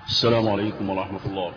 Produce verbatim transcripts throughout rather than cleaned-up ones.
السلام عليكم ورحمة الله.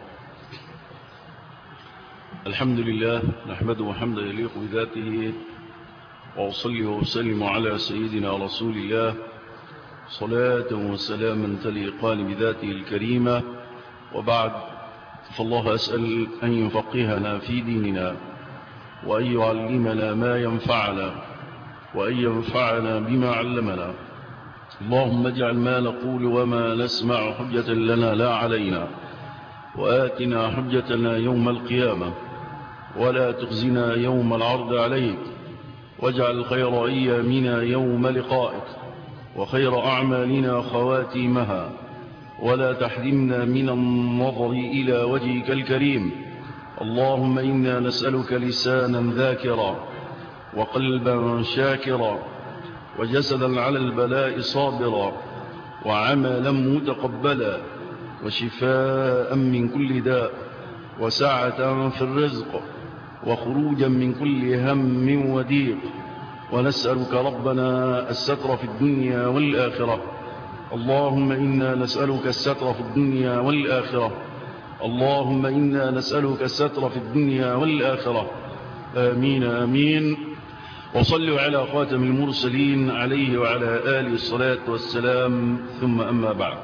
الحمد لله نحمده حمدا يليق بذاته، وأصلي وأسلم على سيدنا رسول الله صلاة وسلاما تليقان بذاته الكريمة، وبعد، فالله أسأل أن يفقهنا في ديننا، وأن يعلمنا ما ينفعنا، وأن ينفعنا بما علمنا. اللهم اجعل ما نقول وما نسمع حجة لنا لا علينا، وآتنا حجتنا يوم القيامة، ولا تخزنا يوم العرض عليك، واجعل خير أيامنا يوم لقائك، وخير أعمالنا خواتيمها، ولا تحرمنا من النظر إلى وجهك الكريم. اللهم إنا نسألك لسانا ذاكرا، وقلبا شاكرا، وجسدا على البلاء صابرا، وعملا متقبلا، وشفاء من كل داء، وسعة في الرزق، وخروجا من كل هم وضيق. ونسألك ربنا الستر في الدنيا والآخرة. اللهم إنا نسألك الستر في الدنيا والآخرة. اللهم إنا نسألك الستر في الدنيا والآخرة. آمين آمين. وصلوا على خاتم المرسلين عليه وعلى آله الصلاة والسلام، ثم أما بعد.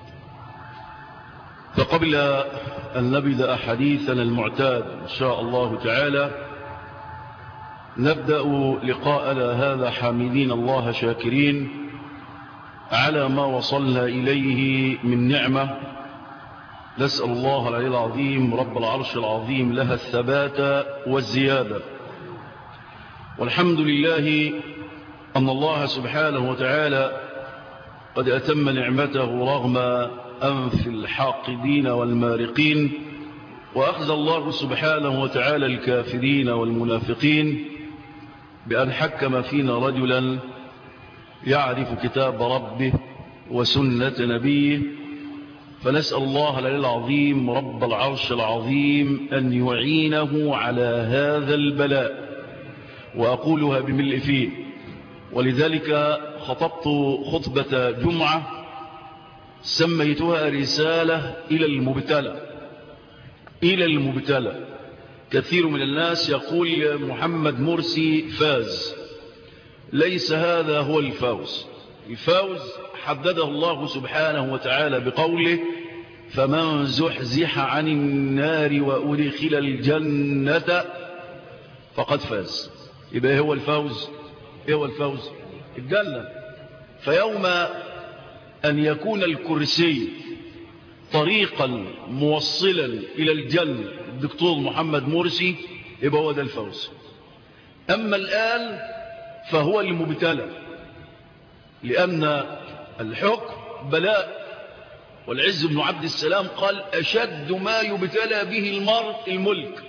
فقبل أن نبدأ حديثنا المعتاد إن شاء الله تعالى، نبدأ لقاءنا هذا حامدين الله شاكرين على ما وصلنا إليه من نعمة. نسأل الله العلي العظيم رب العرش العظيم لها الثبات والزيادة. والحمد لله أن الله سبحانه وتعالى قد أتم نعمته رغم أنف الحاقدين والمارقين، وأخذ الله سبحانه وتعالى الكافرين والمنافقين بأن حكم فينا رجلا يعرف كتاب ربه وسنة نبيه. فنسأل الله العلي العظيم رب العرش العظيم أن يعينه على هذا البلاء، وأقولها بملء فيه. ولذلك خطبت خطبة جمعة سميتها رسالة إلى المبتلى. إلى المبتلى. كثير من الناس يقول محمد مرسي فاز. ليس هذا هو الفوز. الفوز حدده الله سبحانه وتعالى بقوله: فمن زحزح عن النار وأدخل الجنة فقد فاز. يبقى هو الفوز. ايه هو الفوز؟ الجنة. فيوم أن يكون الكرسي طريقا موصلا إلى الجنة الدكتور محمد مرسي، يبقى هو ده الفوز. أما الآن فهو المبتلى، لأن الحكم بلاء. والعز بن عبد السلام قال: أشد ما يبتلى به المرء الملك.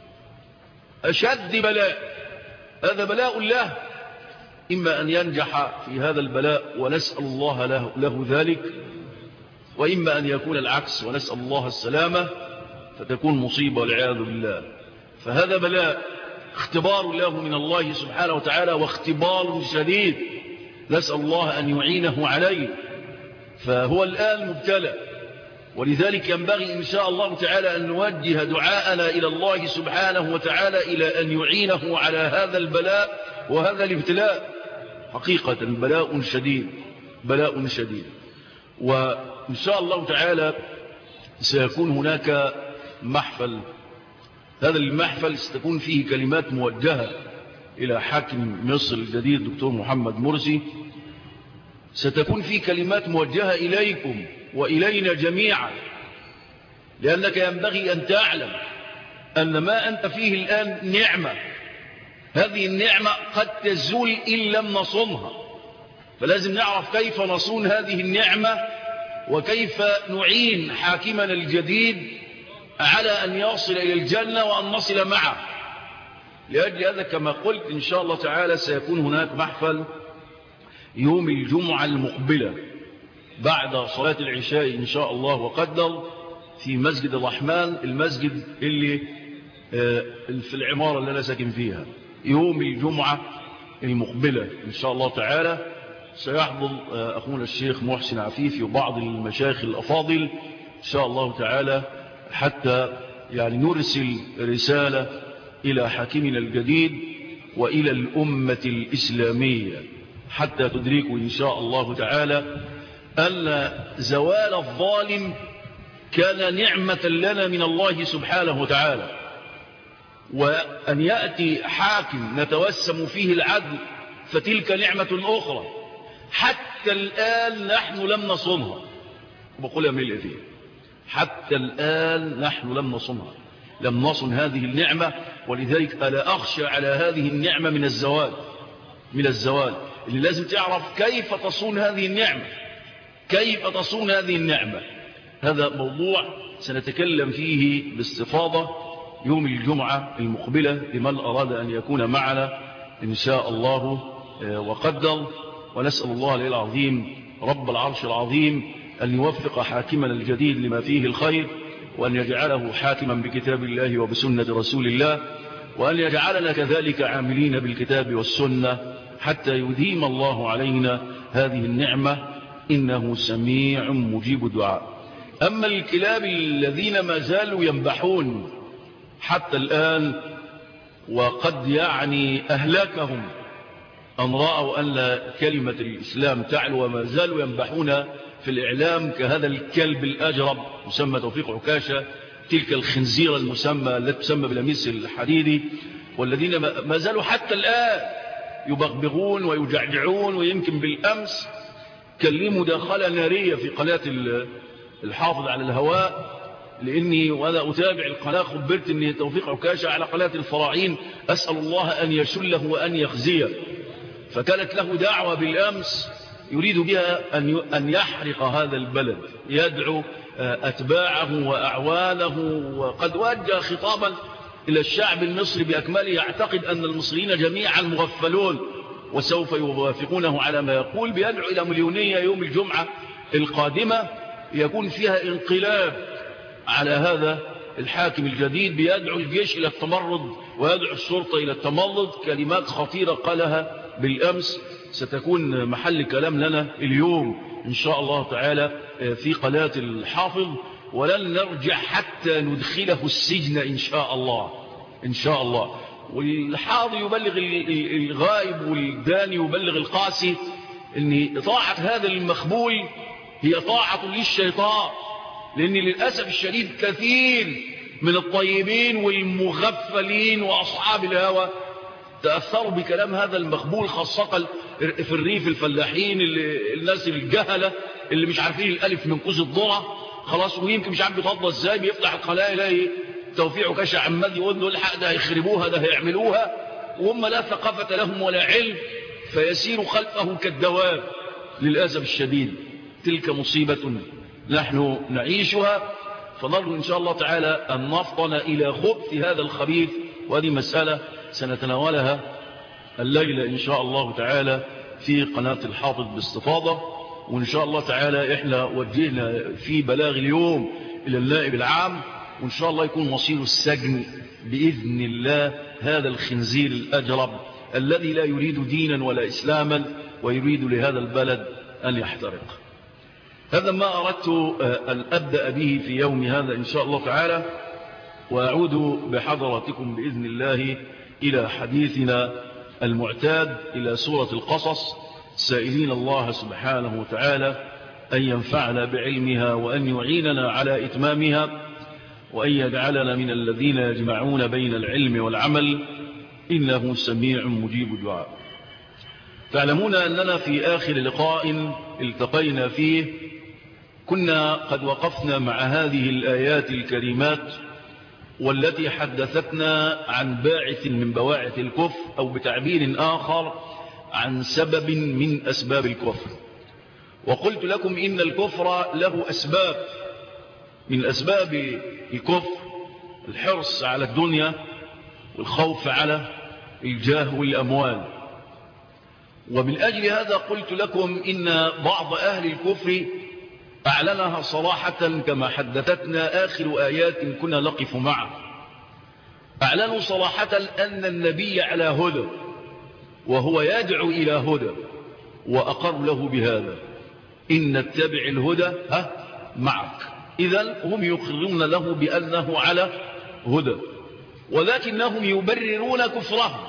أشد بلاء، هذا بلاء الله، إما أن ينجح في هذا البلاء ونسأل الله له, له ذلك، وإما أن يكون العكس ونسأل الله السلامة فتكون مصيبة والعياذ بالله. فهذا بلاء، اختبار له من الله سبحانه وتعالى، واختبار شديد نسأل الله أن يعينه عليه. فهو الآن مبتلى، ولذلك ينبغي إن شاء الله تعالى أن نوجه دعاءنا إلى الله سبحانه وتعالى إلى أن يعينه على هذا البلاء وهذا الابتلاء. حقيقة بلاء شديد، بلاء شديد. وإن شاء الله تعالى سيكون هناك محفل. هذا المحفل ستكون فيه كلمات موجهة إلى حاكم مصر الجديد دكتور محمد مرسي. ستكون فيه كلمات موجهة إليكم وإلينا جميعا، لأنك ينبغي أن تعلم أن ما أنت فيه الآن نعمة. هذه النعمة قد تزول إن لم نصونها، فلازم نعرف كيف نصون هذه النعمة، وكيف نعين حاكمنا الجديد على أن يصل إلى الجنة وأن نصل معه. لأجل هذا كما قلت إن شاء الله تعالى سيكون هناك محفل يوم الجمعة المقبلة بعد صلاة العشاء إن شاء الله وقدر، في مسجد الرحمن، المسجد اللي في العمارة اللي أنا ساكن فيها. يوم الجمعة المقبلة إن شاء الله تعالى سيحضر أخونا الشيخ محسن عفيفي وبعض المشايخ الأفاضل شاء الله تعالى حتى يعني نرسل رسالة إلى حاكمنا الجديد وإلى الأمة الإسلامية حتى تدركوا إن شاء الله تعالى أن زوال الظالم كان نعمة لنا من الله سبحانه وتعالى، وأن يأتي حاكم نتوسم فيه العدل فتلك نعمة أخرى حتى الآن نحن لم نصنها. بقولها من الأثير، حتى الآن نحن لم نصنها، لم نصن هذه النعمة. ولذلك ألا أخشى على هذه النعمة من الزوال، من الزوال اللي لازم تعرف كيف تصون هذه النعمة، كيف تصون هذه النعمة. هذا موضوع سنتكلم فيه باستفاضة يوم الجمعة المقبلة لمن أراد أن يكون معنا إن شاء الله وقدر. ونسأل الله العلي العظيم رب العرش العظيم أن يوفق حاكمنا الجديد لما فيه الخير، وأن يجعله حاكما بكتاب الله وبسنة رسول الله، وأن يجعلنا كذلك عاملين بالكتاب والسنة حتى يديم الله علينا هذه النعمة، إنه سميع مجيب الدعاء. أما الكلاب الذين ما زالوا ينبحون حتى الآن وقد يعني أهلكهم أن رأوا أن كلمة الإسلام تعلو وما زالوا ينبحون في الإعلام كهذا الكلب الأجرب مسمى توفيق عكاشة، تلك الخنزيرة المسمى التي تسمى بالأميس الحديدي، والذين ما زالوا حتى الآن يبغبغون ويجعجعون. ويمكن بالأمس كلموا مداخلة نارية في قناة الحافظ على الهواء، لأني وأنا أتابع القناة خبرت أن توفيق عكاشة على قناة الفراعين أسأل الله أن يشله وأن يخزيه، فكانت له دعوة بالأمس يريد بها أن يحرق هذا البلد، يدعو أتباعه وأعوانه، وقد وجه خطابا إلى الشعب المصري بأكمله، يعتقد أن المصريين جميعا مغفلون وسوف يوافقونه على ما يقول، بيدعو إلى مليونية يوم الجمعة القادمة يكون فيها انقلاب على هذا الحاكم الجديد، بيدعو الجيش إلى التمرد ويدعو الشرطة إلى التمرد. كلمات خطيرة قالها بالأمس ستكون محل كلام لنا اليوم إن شاء الله تعالى في قناة الحافظ، ولن نرجع حتى ندخله السجن إن شاء الله إن شاء الله. والحاضر يبلغ الغائب والداني يبلغ القاسي أن طاعة هذا المخبول هي طاعة للشيطان، لأن للأسف الشديد كثير من الطيبين والمغفلين وأصحاب الهوى تأثروا بكلام هذا المخبول، خاصة في الريف الفلاحين اللي الناس الجهلة اللي مش عارفين الألف من كوز الذرة خلاص، ويمكن مش عارف بيتوضى ازاي، بيفتح القناة يلاقي توفيق عكاشة عمال يقول له الحق ده هيخربوها ده هيعملوها، وهم لا ثقافة لهم ولا علم، فيسير خلفه كالدواب. للأسف الشديد تلك مصيبة نحن نعيشها، فنرجو إن شاء الله تعالى أن نفطن إلى خبث هذا الخبيث، وهذه مسألة سنتناولها الليلة إن شاء الله تعالى في قناة الحافظ باستفاضة. وإن شاء الله تعالى إحنا وجهنا في بلاغ اليوم إلى النائب العام، وإن شاء الله يكون مصير السجن بإذن الله هذا الخنزير الأجرب الذي لا يريد دينا ولا إسلاما ويريد لهذا البلد أن يحترق. هذا ما أردت أن أبدأ به في يوم هذا إن شاء الله تعالى، وأعود بحضراتكم بإذن الله إلى حديثنا المعتاد إلى سورة القصص، سائلين الله سبحانه وتعالى أن ينفعنا بعلمها وأن يعيننا على إتمامها، وأن يجعلنا من الذين يجمعون بين العلم والعمل، إنه سميع مجيب الدعاء. تعلمون أننا في آخر لقاء التقينا فيه كنا قد وقفنا مع هذه الآيات الكريمات، والتي حدثتنا عن باعث من بواعث الكفر، أو بتعبير آخر عن سبب من أسباب الكفر. وقلت لكم إن الكفر له أسباب، من أسباب الكفر الحرص على الدنيا والخوف على الجاه والأموال. ومن أجل هذا قلت لكم إن بعض أهل الكفر أعلنها صراحة كما حدثتنا آخر آيات كنا نقف معه، أعلنوا صراحة أن النبي على هدى وهو يدعو إلى هدى، وأقر له بهذا إن نتبع الهدى ها معك، إذن هم يقرون له بأنه على هدى، ولكنهم يبررون كفرهم.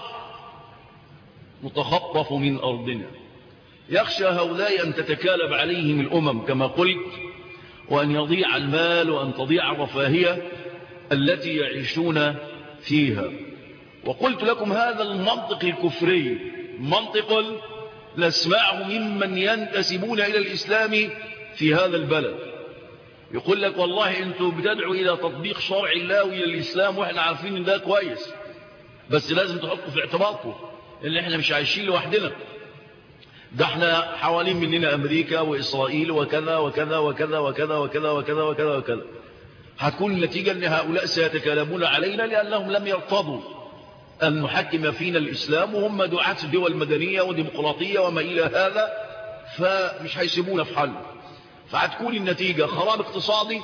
متخطف من أرضنا، يخشى هؤلاء أن تتكالب عليهم الأمم كما قلت، وأن يضيع المال وأن تضيع الرفاهية التي يعيشون فيها. وقلت لكم هذا المنطق الكفري منطق نسمعه ممن ينتسبون إلى الإسلام في هذا البلد. يقول لك والله أنتم بتدعوا إلى تطبيق شرع الله وإلى الإسلام، وإحنا عارفين إن ده كويس، بس لازم تحطوا في اعتباركم إن إحنا مش عايشين لوحدنا، ده احنا حوالين مننا أمريكا وإسرائيل وكذا وكذا وكذا وكذا وكذا وكذا وكذا وكذا. هتكون النتيجة أن هؤلاء سيتكالبون علينا لأنهم لم يرتضوا أن نحكم فينا الإسلام، وهم دعاة الدول المدنية وديمقراطية وما إلى هذا، فمش هيسيبونا في حل. فهتكون النتيجة خراب اقتصادي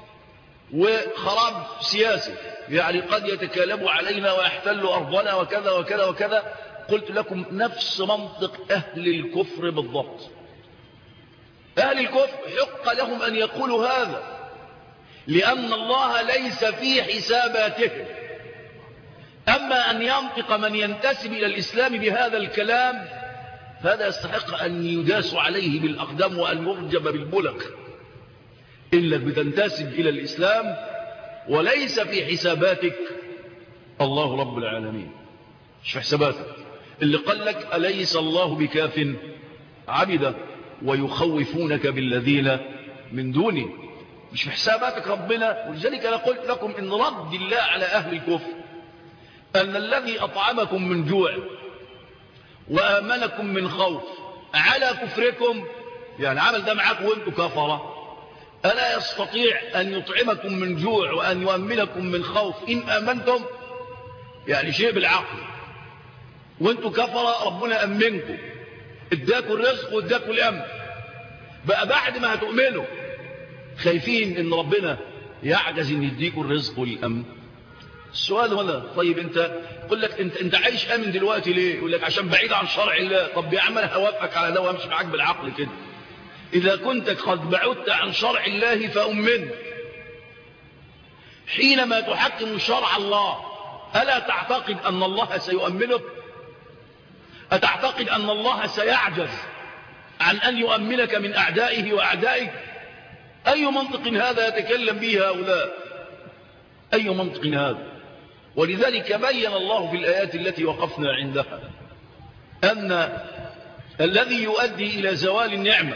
وخراب سياسي، يعني قد يتكالبوا علينا ويحتلوا أرضنا وكذا وكذا وكذا. قلت لكم نفس منطق أهل الكفر بالضبط. أهل الكفر حق لهم أن يقولوا هذا، لأن الله ليس في حساباتهم. أما أن ينطق من ينتسب إلى الإسلام بهذا الكلام فهذا يستحق أن يداس عليه بالأقدام وأن يرجم بالبلق. إنك بتنتسب إلى الإسلام وليس في حساباتك الله رب العالمين، مش في حساباتك. اللي قال لك أليس الله بكاف عبده ويخوفونك بالذين من دونه، مش في حساباتك ربنا. ولذلك أنا قلت لكم إن رد الله على أهل الكفر أن الذي أطعمكم من جوع وآمنكم من خوف على كفركم، يعني عمل ده معاكم وانتم كفرة، ألا يستطيع أن يطعمكم من جوع وأن يؤمنكم من خوف إن آمنتم؟ يعني شيء بالعقل. وانتم كفرة ربنا أمنكم، اداكم الرزق واداكم الأمن، بقى بعد ما هتؤمنوا خايفين ان ربنا يعجز ان يديكم الرزق والأمن. السؤال هنا طيب انت يقول لك انت انت عايش امن دلوقتي ليه؟ يقول لك عشان بعيد عن شرع الله. طب يا عم انا هوافقك على ده وامشي معاك بالعقل كده. اذا كنت قد بعدت عن شرع الله فأمن. حينما تحكم شرع الله ألا تعتقد أن الله سيؤمنك؟ أتعتقد أن الله سيعجز عن أن يؤمنك من أعدائه وأعدائك؟ أي منطق هذا يتكلم به هؤلاء؟ أي منطق هذا؟ ولذلك بين الله في الآيات التي وقفنا عندها أن الذي يؤدي إلى زوال النعمة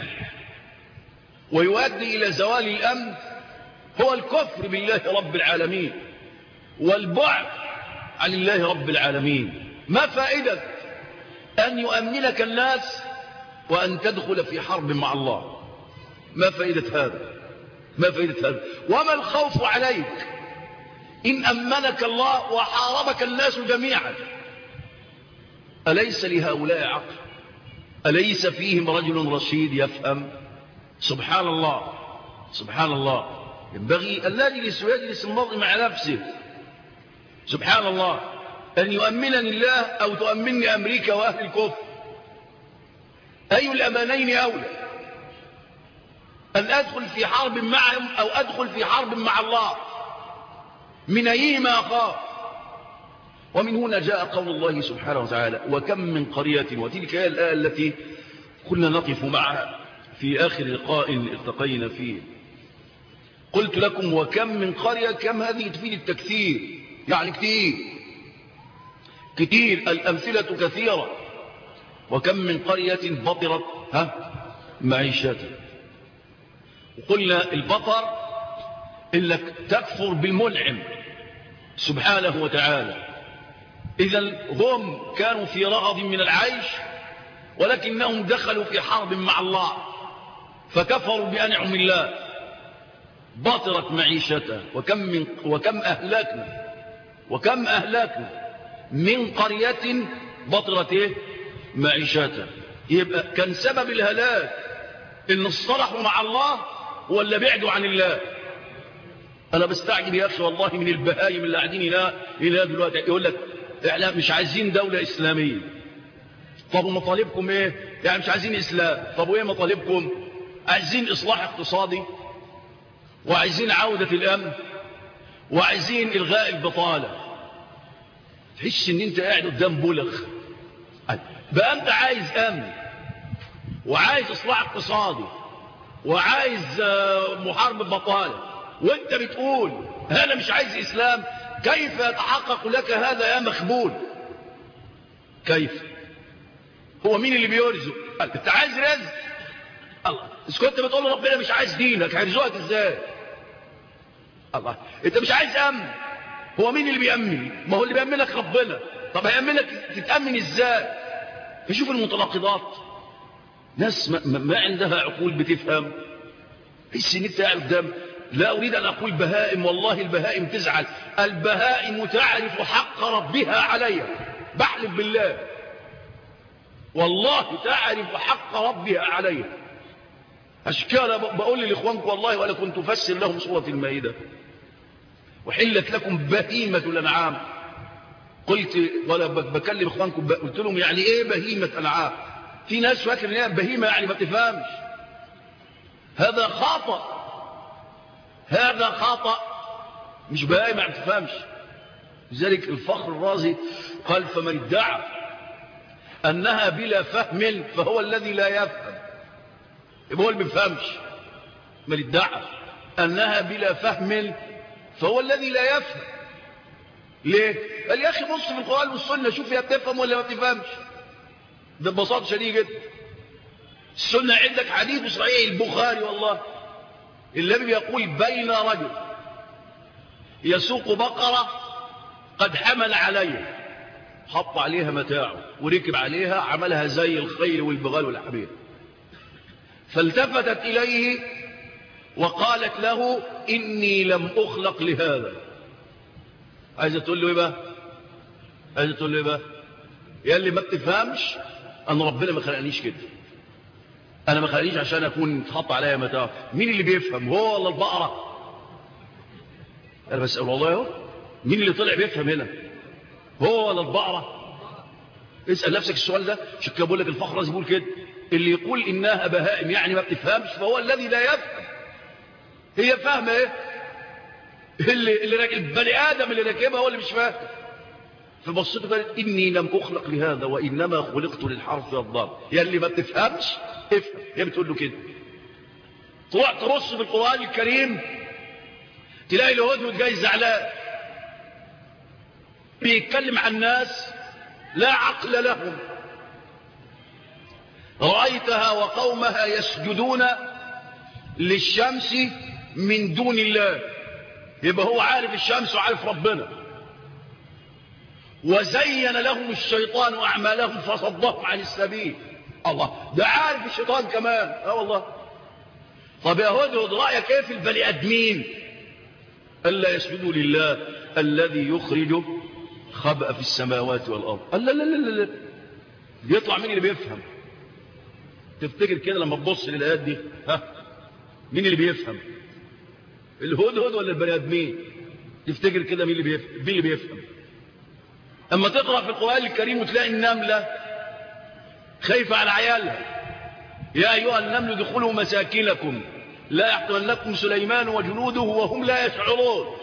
ويؤدي إلى زوال الأمن هو الكفر بالله رب العالمين والبعد عن الله رب العالمين. ما فائدة أن يؤمنك الناس وأن تدخل في حرب مع الله؟ ما فائدة هذا؟ ما فائدة هذا؟ وما الخوف عليك إن أمنك الله وحاربك الناس جميعا؟ أليس لهؤلاء عقل؟ أليس فيهم رجل رشيد يفهم؟ سبحان الله سبحان الله. ينبغي أن لا يجلس ويجلس المرء مع نفسه. سبحان الله، أن يؤمنني الله أو تؤمنني أمريكا وأهل الكفر، أي الأمانين أولى؟ أن أدخل في حرب معهم أو أدخل في حرب مع الله؟ من أيهما أخاف؟ ومن هنا جاء قول الله سبحانه وتعالى وكم من قرية، وتلك هي الآية التي كنا نقف معها في آخر لقاء التقينا فيه. قلت لكم وكم من قرية، كم هذه تفيد التكثير، يعني كتير كتير، الأمثلة كثيرة. وكم من قرية بطرت ها معيشتها. وقلنا البطر إنك تكفر بالمنعم سبحانه وتعالى. إذن هم كانوا في رغد من العيش ولكنهم دخلوا في حرب مع الله فكفروا بأنعم الله، بطرت معيشتها. وكم, من وكم أهلكنا وكم أهلكنا من قرية بطرت إيه؟ معيشتها. يبقى كان سبب الهلاك إن اصطلحوا مع الله ولا بعدوا عن الله؟ أنا بستعجب يا أخي والله من البهايم اللي قاعدين هنا هنا دلوقتي يقول لك إحنا مش عايزين دولة إسلامية. طب ومطالبكم إيه؟ يعني مش عايزين إسلام. طب وإيه مطالبكم؟ عايزين إصلاح اقتصادي، وعايزين عودة الأمن، وعايزين إلغاء البطالة. تحس إن أنت قاعد قدام بلغ. بقى أنت عايز أمن، وعايز إصلاح اقتصادي، وعايز محاربة بطالة، وأنت بتقول أنا مش عايز إسلام. كيف يتحقق لك هذا يا مخبول؟ كيف؟ هو مين اللي بيرزق؟ أنت عايز رزق الله. إذا كنت بتقول ربنا مش عايز دينك، هيرزقك إزاي؟ الله. أنت مش عايز أمن، هو مين اللي بيأمن؟ ما هو اللي بيأمنك ربنا. طب هيأمنك تتأمن إزاي؟ فشوف المتناقضات. ناس ما, ما عندها عقول بتفهم. حس ان انت قاعد قدام. لا اريد ان اقول بهائم، والله البهائم تزعل. البهائم تعرف حق ربها عليها، بحلف بالله والله تعرف حق ربها عليها. عشان كده بقول لاخوانكم والله، وانا كنت افسر لهم سوره المائده: وحلت لكم بهيمه الانعام. قلت ولا بكلم اخوانكم، قلت لهم يعني ايه بهيمه انعام؟ في ناس فاكر ان هي بهيمه يعني ما تفهمش. هذا خطأ، هذا خطأ. مش بهيمه ما تفهمش. لذلك الفخر الرازي قال: فمن ادعى انها بلا فهم فهو الذي لا يفهم. يبقى هو اللي ما بيفهمش. من ادعى انها بلا فهم فهو الذي لا يفهم. ليه؟ قال يا اخي بص في القرآن والسنه، شوف هي بتفهم ولا ما بتفهمش. ده ببساطه شديده جدا. السنه عندك حديث صحيح البخاري والله، النبي يقول: بين رجل يسوق بقره قد حمل عليها، حط عليها متاعه وركب عليها، عملها زي الخيل والبغال والحمير، فالتفتت اليه وقالت له: اني لم اخلق لهذا. عايزه تقول له ايه بقى؟ عايزه تقول له ايه بقى؟ يا اللي ما بتفهمش ان ربنا ما خلقنيش كده. انا ما خلقنيش عشان اكون تحط عليا متاع. مين اللي بيفهم، هو ولا البقره؟ انا بسال والله اهو، مين اللي طلع بيفهم هنا، هو ولا البقره؟ اسال نفسك السؤال ده. عشان كده بقول لك الفخر لازم يقول كده: اللي يقول انها بهائم يعني ما بتفهمش فهو الذي لا يفهم. هي فاهمه ايه؟ اللي اللي راكب البني ادم اللي راكبها هو اللي مش فاهم. فبصيت قالت: اني لم اخلق لهذا وانما خلقت للحرث والضرب. يا اللي ما بتفهمش افهم. هي بتقول له كده. تروح ترص في القران الكريم تلاقي الهدهد جاي زعلان بيتكلم عن ناس لا عقل لهم. رايتها وقومها يسجدون للشمس من دون الله. يبقى هو عارف الشمس وعارف ربنا. وزين لهم الشيطان أعمالهم فصدهم عن السبيل. الله، ده عارف الشيطان كمان. اه والله. طب يا هدهد رأيك ايه في البني ادمين؟ ألا يسجدوا لله الذي يخرج خبأ في السماوات والأرض. قال لا لا لا لا. بيطلع مين اللي بيفهم؟ تفتكر كده لما تبص للآيات دي، ها مين اللي بيفهم؟ الهدهد ولا البني ادمين؟ تفتكر كده مين اللي بيفهم؟ مين اللي بيفهم؟ اما تقرأ في القرآن الكريم وتلاقي النملة خايفة على عيالها: يا أيها النمل ادخلوا مساكنكم لا يحطمنكم سليمان وجنوده وهم لا يشعرون.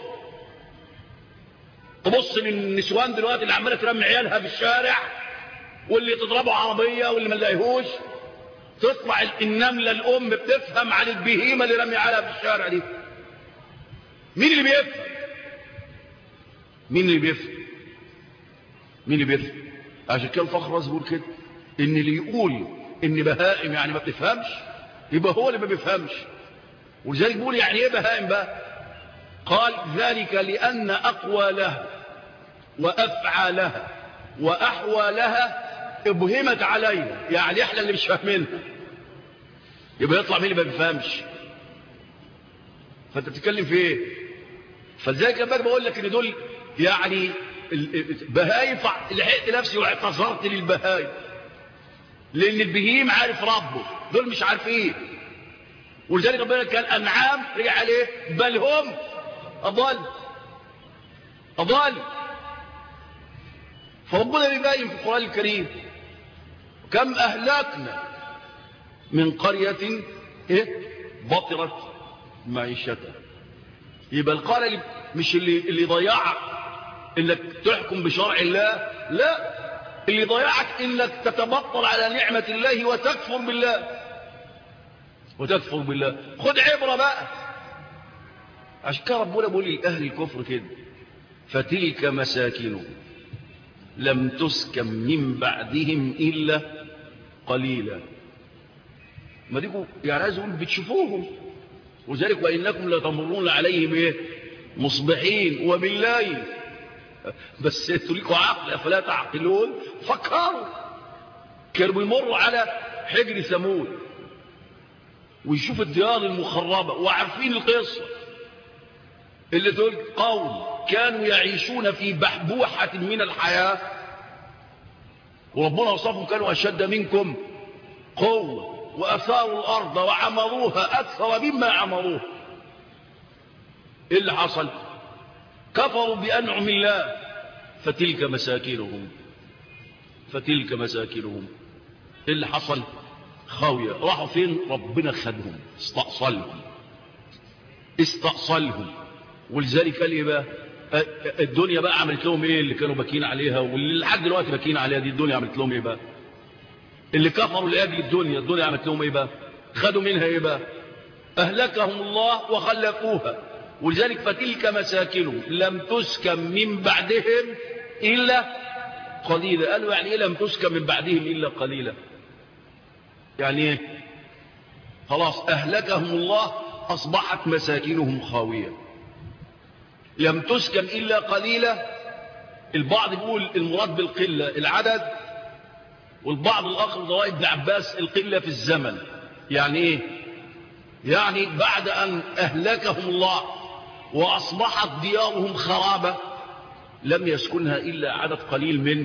تبص للنسوان دلوقتي اللي عمالة ترمي عيالها في الشارع، واللي تضربوا عربية واللي ما نلاقيهوش. تطلع النملة الأم بتفهم عن البهيمة اللي رمي عيالها في الشارع دي. مين اللي بيفهم؟ مين اللي بيفهم؟ مين اللي بيفهم؟ عشان كده الفخر بيقول كده: ان اللي يقول ان بهائم يعني ما بتفهمش يبقى هو اللي ما بيفهمش. ولذلك بيقول يعني ايه بهائم بقى؟ قال: ذلك لان اقوالها وافعالها واحوالها ابهمت علينا، يعني احنا اللي مش فاهمينها. يبقى يطلع مين اللي ما بيفهمش؟ فانت بتتكلم في ايه؟ فلذلك لما بقول لك ان دول يعني بهايم، لحقت نفسي واعتذرت للبهايم، لان البهيم عارف ربه، دول مش عارفين. ولذلك ربنا كان انعام رجع عليه: بل هم اضل اضل. فربنا بيبين في القرآن الكريم: كم اهلكنا من قرية ايه بطرت معيشتها يبقى القال مش اللي, اللي ضيعك انك تحكم بشرع الله، لا، اللي ضيعك انك تتبطل على نعمة الله وتكفر بالله وتكفر بالله. خد عبرة بقى. عشان كده ربنا بيقول لأهل الكفر كده: فتلك مساكنهم لم تسكن من بعدهم إلا قليلا. ما ديكوا يعني عايز اقول بتشوفوهم، وذلك وإنكم لتمرون عليهم ايه مصبحين وبالليل، بس انتوا ليكوا عقل افلا تعقلون. فكروا، كانوا بيمروا على حجر ثمود ويشوف الديار المخربة وعارفين القصة اللي تقول قوم كانوا يعيشون في بحبوحة من الحياة وربنا وصفهم كانوا أشد منكم قوة وأثاروا الأرض وعمروها أكثر مما عمروها. إيه اللي حصل؟ كفروا بأنعم الله فتلك مساكنهم فتلك مساكنهم إيه اللي حصل؟ خاوية. راحوا فين؟ ربنا خدهم، استأصلهم استأصلهم. ولذلك قال ايه بقى؟ الدنيا بقى عملت لهم ايه اللي كانوا باكين عليها واللي لحد دلوقتي باكين عليها دي؟ الدنيا عملت لهم ايه بقى؟ اللي كفروا لاجل الدنيا الدنيا عملت لهم ايه بقى؟ خدوا منها ايه بقى؟ اهلكهم الله وخلفوها. ولذلك فتلك مساكنهم لم تسكن من بعدهم الا قليلا. قالوا يعني ايه لم تسكن من بعدهم الا قليلا؟ يعني ايه؟ خلاص اهلكهم الله اصبحت مساكنهم خاويه. لم تسكن إلا قليلا. البعض يقول المراد بالقلة العدد، والبعض الآخر ضوء ابن عباس القلة في الزمن. يعني إيه؟ يعني بعد أن أهلكهم الله وأصبحت ديارهم خرابة لم يسكنها إلا عدد قليل من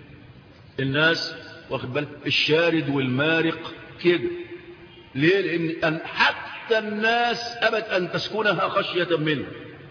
الناس، واخد بالك؟ الشارد والمارق كده. ليه؟ لأن حتى الناس أبت أن تسكنها خشية منه.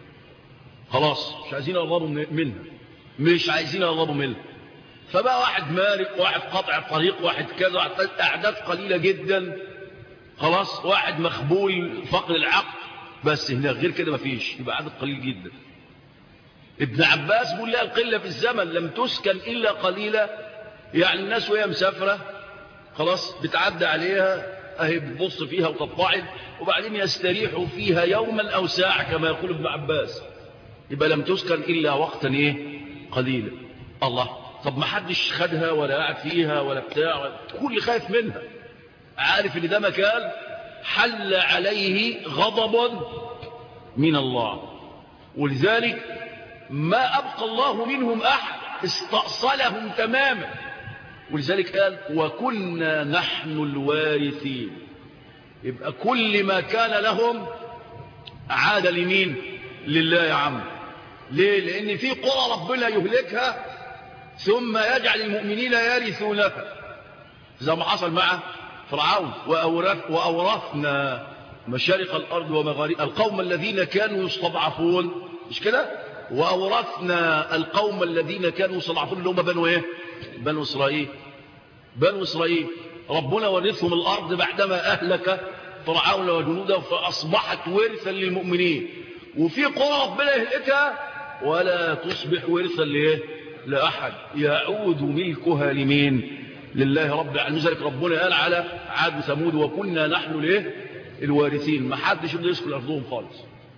خلاص مش عايزين يقربوا منها مش عايزين يقربوا منها فبقى واحد مارق، واحد قاطع الطريق، واحد كذا، أعداد قليلة جدا. خلاص واحد مخبول فقر العقل، بس هنا غير كده مفيش، يبقى عدد قليل جدا. ابن عباس بيقول لها القلة في الزمن لم تسكن إلا قليلة. يعني الناس وهي مسافرة خلاص بتعدى عليها اهي بتبص فيها وتطبعد وبعدين يستريحوا فيها يوما أو ساعة كما يقول ابن عباس. يبقى لم تسكن إلا وقتا إيه قليلا. الله، طب ما حدش خدها ولا قاعد فيها ولا بتاع، كل خايف منها، عارف ان ده مكان حل عليه غضب من الله. ولذلك ما أبقى الله منهم أحد، استأصلهم تماما. ولذلك قال وكنا نحن الوارثين. يبقى كل ما كان لهم عاد لمين؟ لله يا عم. ليه؟ لأن في قرى ربنا يهلكها ثم يجعل المؤمنين يرثونها، زي ما حصل مع فرعون. وأورث وأورثنا مشارق الأرض ومغاربها القوم الذين كانوا يستضعفون، مش كده؟ وأورثنا القوم الذين كانوا يستضعفون اللي هم بنو ايه؟ بنو إسرائيل. بنو إسرائيل ربنا ورثهم الأرض بعدما أهلك فرعون وجنوده فأصبحت ورثا للمؤمنين. وفي قرى ربنا يهلكها ولا تصبح ورثا لإيه؟ لأحد، يعود ملكها لمين؟ لله رب العالمين. ذلك ربنا قال على عاد وثمود وكنا نحن ليه؟ الوارثين. ما حدش يقدر يسكن أرضهم خالص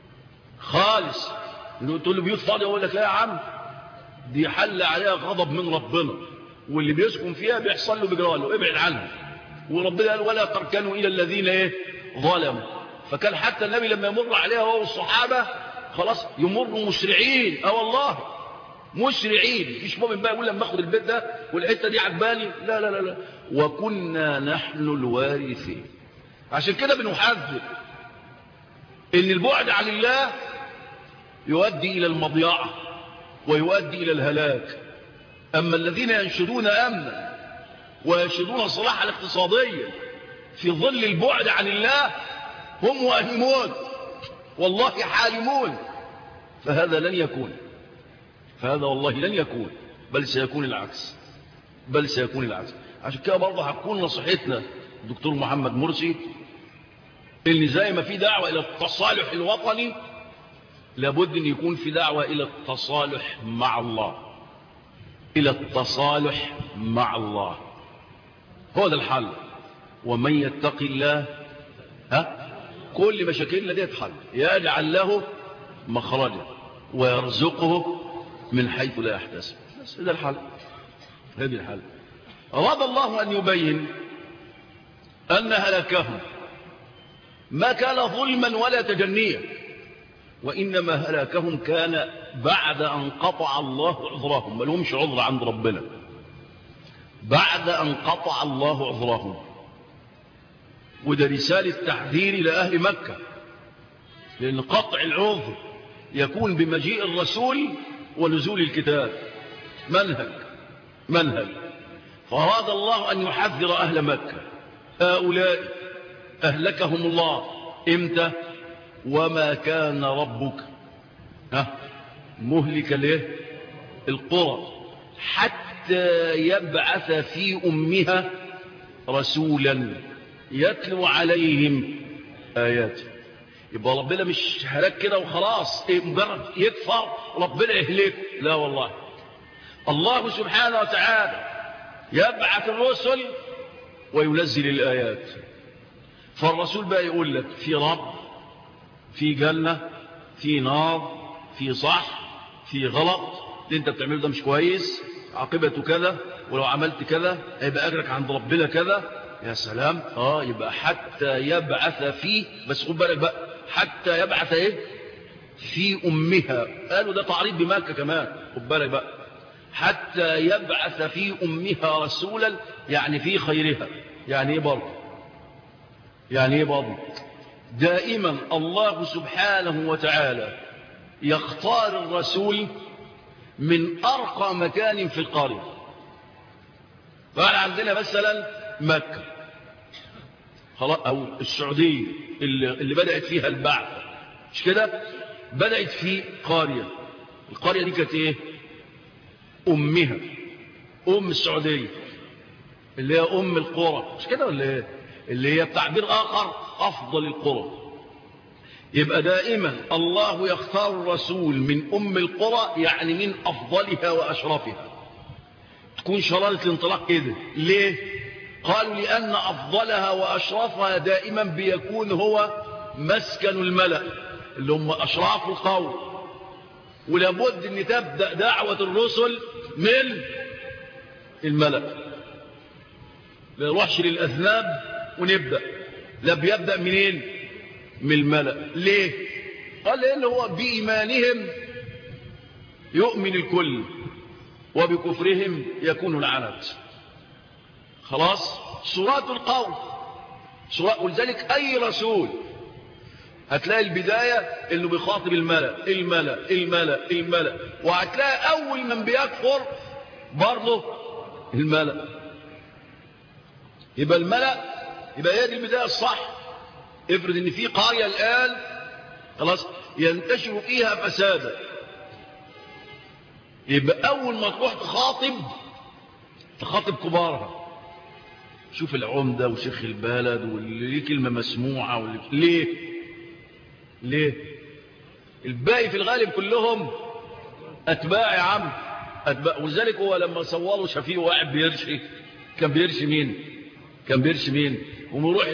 خالص. تقول له بيوت فاضية، يقول لك لا يا عم دي حل عليها غضب من ربنا، واللي بيسكن فيها بيحصل له بجرى له ابعد عنها. وربنا قال ولا تركنوا إلى الذين ايه؟ ظلموا. فكان حتى النبي لما يمر عليها وهو الصحابة خلاص يمروا مسرعين. اه والله مسرعين، مفيش مؤمن بقى يقول لما اخد البيت ده والحته دي عجباني، لا لا لا لا. وكنا نحن الوارثين. عشان كده بنحذر ان البعد عن الله يؤدي الى المضيعه ويؤدي الى الهلاك. اما الذين ينشدون امنا وينشدون الصلاح الاقتصاديه في ظل البعد عن الله هم واهمون والله حالمون، فهذا لن يكون، فهذا والله لن يكون، بل سيكون العكس، بل سيكون العكس. عشان كده برضه هتكون نصيحتنا الدكتور محمد مرسي ان زي ما في دعوة الى التصالح الوطني، لابد أن يكون في دعوة إلى التصالح مع الله، إلى التصالح مع الله. هو ده الحل. ومن يتق الله ها كل مشاكلنا دي تحل، يجعل له مخرجا ويرزقه من حيث لا يحتسب. بس ده الحل، هذه الحل. أراد الله أن يبين أن هلكهم ما كان ظلما ولا تجنيا، وإنما هلاكهم كان بعد أن قطع الله عذرهم. ما لهمش عذر عند ربنا بعد أن قطع الله عذرهم. وده رسالة تحذير لأهل مكة، لأن قطع العذر يكون بمجيء الرسول ونزول الكتاب. منهج منهج فأراد الله أن يحذر أهل مكة. هؤلاء أهلكهم الله إمتى؟ وما كان ربك ها مهلك له القرى حتى يبعث في أمها رسولا يتلو عليهم آياته. يبقى ربنا مش هلاك كده وخلاص، إيه مجرد يكفر ربنا يهلك؟ لا والله، الله سبحانه وتعالى يبعث الرسل وينزل الآيات. فالرسول بقى يقول لك في رب، في جنة، في نار، في صح، في غلط، اللي انت بتعمله ده مش كويس، عاقبته كذا، ولو عملت كذا هيبقى أجرك عند ربنا كذا. يا سلام. اه يبقى حتى يبعث فيه، بس خد بالك بقى، حتى يبعث ايه في أمها. قالوا ده تعريض بمكة كمان، خد بالك بقى، حتى يبعث في أمها رسولا، يعني في خيرها. يعني ايه برضه؟ يعني ايه برضه؟ دائما الله سبحانه وتعالى يختار الرسول من أرقى مكان في القرية. فاحنا عندنا مثلا مكة خلاص، أو السعودية اللي, اللي بدأت فيها البعث، مش كده؟ بدأت في قرية. القرية دي كانت ايه؟ أمها، أم السعودية اللي هي أم القرى، مش كده ولا ايه؟ اللي هي بتعبير آخر أفضل القرى. يبقى دائما الله يختار الرسول من أم القرى، يعني من أفضلها وأشرفها. تكون شرارة الانطلاق كده. ليه؟ قالوا لأن أفضلها وأشرفها دائما بيكون هو مسكن الملأ اللي هم أشراف القوم. ولابد أن تبدأ دعوة الرسل من الملأ، لا نروحش للأذناب ونبدأ، لا بيبدأ منين؟ من الملأ. ليه؟ قال لأن هو بإيمانهم يؤمن الكل وبكفرهم يكون العنت. خلاص. صورات القوم صورات. ولذلك أي رسول هتلاقي البداية إنه بيخاطب الملأ الملأ الملأ الملأ، وهتلاقي أول من بيكفر برضه الملأ. يبقى الملأ، يبقى هي دي البداية الصح. افرض ان في قرية الآن خلاص ينتشر فيها فسادا، يبقى أول ما تروح تخاطب تخاطب كبارها. شوف العمدة وشيخ البلد واللي ليه كلمة مسموعة واللي... ليه ليه الباقي في الغالب كلهم أتباع يا عم، أتباع. ولذلك هو لما صوروا شفيه واحد بيرشي، كان بيرشي مين؟ كان بيرشي مين؟ ومروح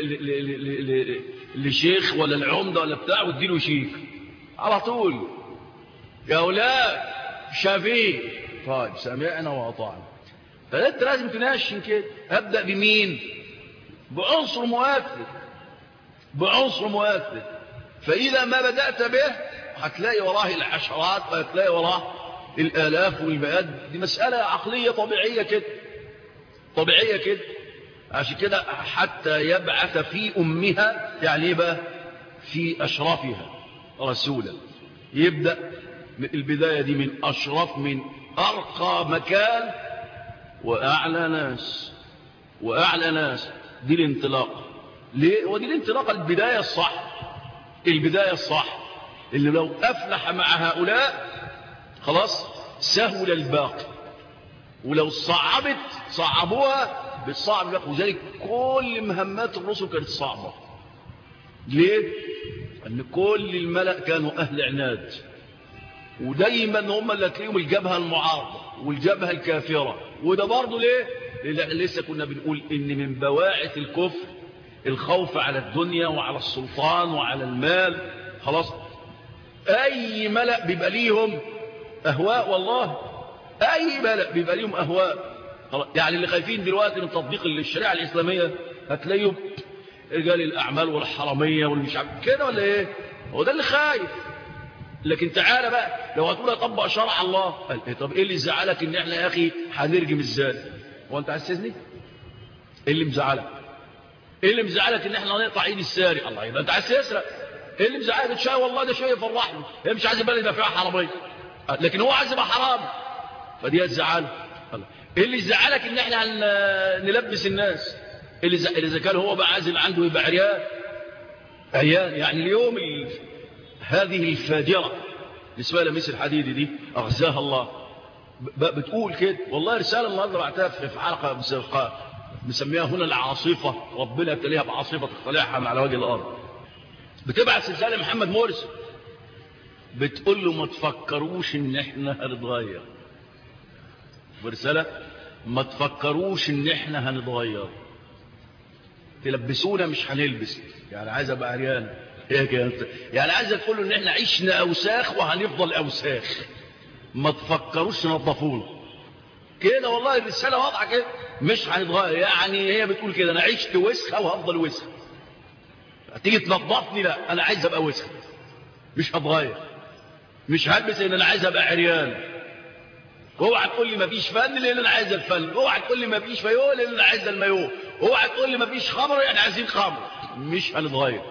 لشيخ ولا العمدة ولا بتاع واديله شيك على طول. يا أولاد شفيه، طيب سمعنا وأطعنا. فأنت لازم تنشن كده. أبدأ بمين؟ بعنصر مؤثر، بعنصر مؤثر. فإذا ما بدأت به هتلاقي وراه العشرات وهتلاقي وراه الآلاف والمئات. دي مسألة عقلية طبيعية كده، طبيعية كده. عشان كده حتى يبعث في أمها، يعني ايه بقى؟ في أشرفها رسولا. يبدأ البداية دي من أشرف، من أرقى مكان وأعلى ناس، وأعلى ناس. دي الانطلاق. ليه؟ ودي الانطلاق البداية الصح، البداية الصح اللي لو أفلح مع هؤلاء خلاص سهل الباقي. ولو صعبت صعبوها بالصعب. وذلك كل مهمات الرسل كانت صعبة. ليه؟ أن كل الملأ كانوا أهل عناد، ودايما هم اللي تلاقيهم الجبهة المعارضة والجبهة الكافرة. وده برضه ليه؟ لأن لسه كنا بنقول إن من بواعث الكفر الخوف على الدنيا وعلى السلطان وعلى المال. خلاص، أي ملأ بيبقى ليهم أهواء، والله أي ملأ بيبقى ليهم أهواء. يعني اللي خايفين دلوقتي من تطبيق الشريعة الإسلامية هتلاقيهم رجال الأعمال والحرامية والمش عارف كده ولا إيه؟ هو ده اللي خايف. لكن تعالى بقى لو هتقول اطبق شرع الله، قال إيه؟ طب ايه اللي زعلك ان احنا يا اخي هنرجم ازاي؟ هو انت عايز تزني؟ ايه اللي مزعلك؟ ايه اللي مزعلك ان احنا نقطع ايد السارق؟ الله، يبقى انت عايز تسرق. ايه اللي مزعلك؟ شيء والله ده شيء يفرحني، هي مش عايز البلد يبقى فيها حراميه، لكن هو عايز يبقى حرام، فدي هتزعله. ايه اللي يزعلك ان احنا نلبس الناس؟ اللي ز... اذا كان هو بقى عايز اللي عنده يبقى عريان عريان. يعني اليوم ال... هذه الفاجره اسمها لميس الحديدي دي اغزاها الله بتقول كده، والله رساله النهارده بعتها في حلقه مسابقه مسميها هنا العاصفه، ربنا ابتليها بعاصفه تختلعها على وجه الارض. بتبعت رساله محمد مرسي بتقول له ما تفكروش ان احنا هنتغير، برساله ما تفكروش ان احنا هنتغير، تلبسونا مش هنلبس. يعني عايز ابقى عريان، هي كده، يعني عايزه تقول له ان احنا عشنا اوساخ وهنفضل اوساخ، ما تفكروش تنظفونا كده. والله الرساله واضحه كده، مش هنتغير. يعني هي بتقول كده، انا عشت وسخه وهفضل وسخه، هتيجي تنظفني؟ لا، انا عايز ابقى وسخه، مش هتغير، مش هلبس ان انا عايز ابقى عريان. اوعى تقول لي مفيش فن لان انا عايز الفن، اوعى تقول لي مفيش مايوه لان انا عايز المايوه، اوعى تقول لي مفيش خمر يعني عايزين خمر. مش هنتغير.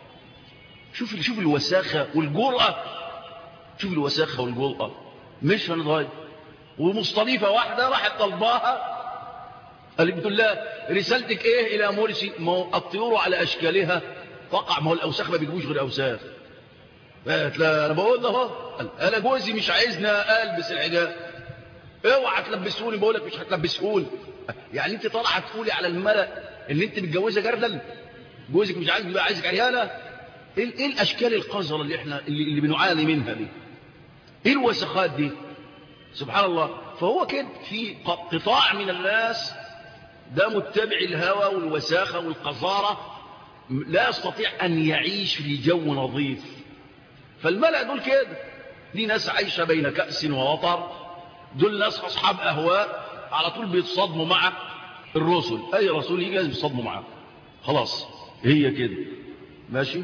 شوف شوف الوساخه والجرأه، شوف الوساخه والجرأه، مش هنتغير. ومصطلفه واحده راحت طلباها، قالت بتقول لها رسالتك ايه الى مرسي؟ ما هو الطيور على اشكالها تقع، ما هو الاوساخ ما بيجيبوش غير اوساخ. قالت لا انا بقول ده اهو، انا جوزي مش عايزنا البس الحجاب، اوعى تلبسوني، بقول لك مش هتلبسوني. يعني انت طالعه تقولي على الملأ ان انت متجوزه جردل، جوزك مش عايز يبقى عايزك عريانه؟ ايه الاشكال القذره اللي احنا اللي, اللي بنعاني منها دي؟ ايه الوسخات دي؟ سبحان الله. فهو كده في قطاع من الناس ده متبع الهوى والوساخه والقذاره، لا يستطيع ان يعيش في جو نظيف. فالملأ دول كده، دي ناس عايشه بين كأس ووطر، دول ناس اصحاب اهواء، على طول بيتصادموا مع الرسل، اي رسول يجي لازم يتصادموا معاه. خلاص هي كده ماشي.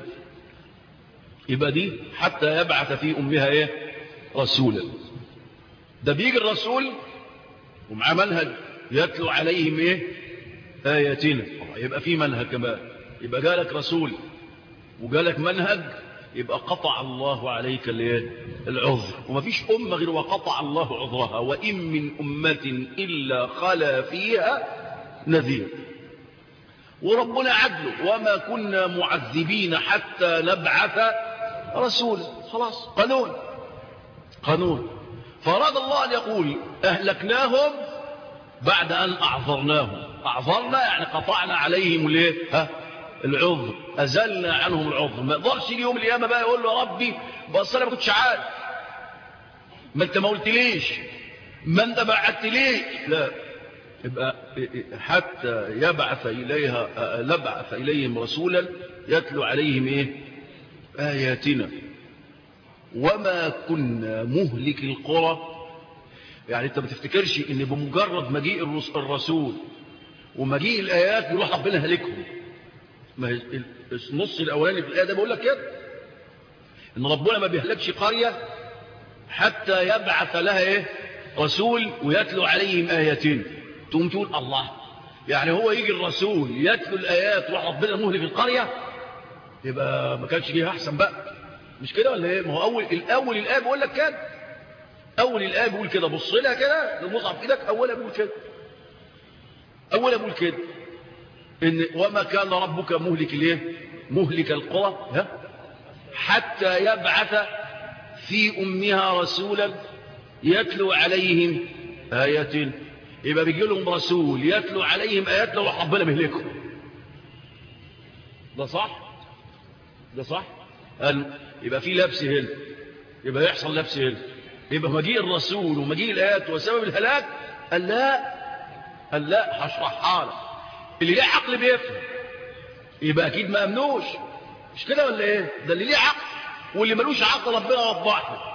يبقى دي حتى يبعث في امها ايه؟ رسولا. ده بيجي الرسول ومعاه منهج يتلو عليهم ايه؟ اياتنا. يبقى في منهج كمان، يبقى جالك رسول وجالك منهج، يبقى قطع الله عليك العذر. ومفيش أمة غير وقطع الله عذرها، وإن من أمة إلا خلا فيها نذير. وربنا عدله، وما كنا معذبين حتى نبعث رسولا. خلاص قانون قانون. فأراد الله أن يقول أهلكناهم بعد أن أعذرناهم. أعذرنا يعني قطعنا عليهم ليه؟ ها؟ العذر، أزلنا عنهم العذر. ما يقدرش يجي يوم القيامة بقى يقول له يا ربي بس أنا ما كنتش عارف، ما أنت ما قلتليش، ما أنت بعت لي. لا، يبقى حتى يبعث إليها نبعث إليهم رسولا يتلو عليهم إيه؟ آياتنا وما كنا مهلك القرى. يعني أنت ما تفتكرش إن بمجرد مجيء الرسول ومجيء الآيات يروح ربنا هلكهم. ما النص الأولاني في الآية ده بيقول لك كده، إن ربنا ما بيهلكش قرية حتى يبعث لها إيه؟ رسول ويتلو عليهم آياتين. تقوم تقول الله، يعني هو يجي الرسول يتلو الآيات وراح ربنا مهلك القرية؟ يبقى ما كانش فيها أحسن بقى، مش كده ولا إيه؟ ما هو أول الأول الآية بيقول لك كده، أول الآية بيقول كده، بص لها كده المصحف في إيدك، أولها بيقول كده، أولها بيقول كده إن وما كان ربك مهلك ليه؟ مهلك القرى ها؟ حتى يبعث في أمها رسولا يتلو عليهم آيات. يبقى بيجي لهم رسول يتلو عليهم آيات لو ربنا مهلكهم. ده صح؟ ده صح؟ قال يبقى في لبس هنا، يبقى يحصل لبس هنا، يبقى مجيء الرسول ومجيء الآيات وسبب الهلاك. قال لا، قال لا هشرحها لك. اللي ليه عقل بيفهم، يبقى أكيد ما أمنوش، مش كده ولا إيه؟ ده اللي ليه عقل، واللي ملوش عقل ربنا وضح له.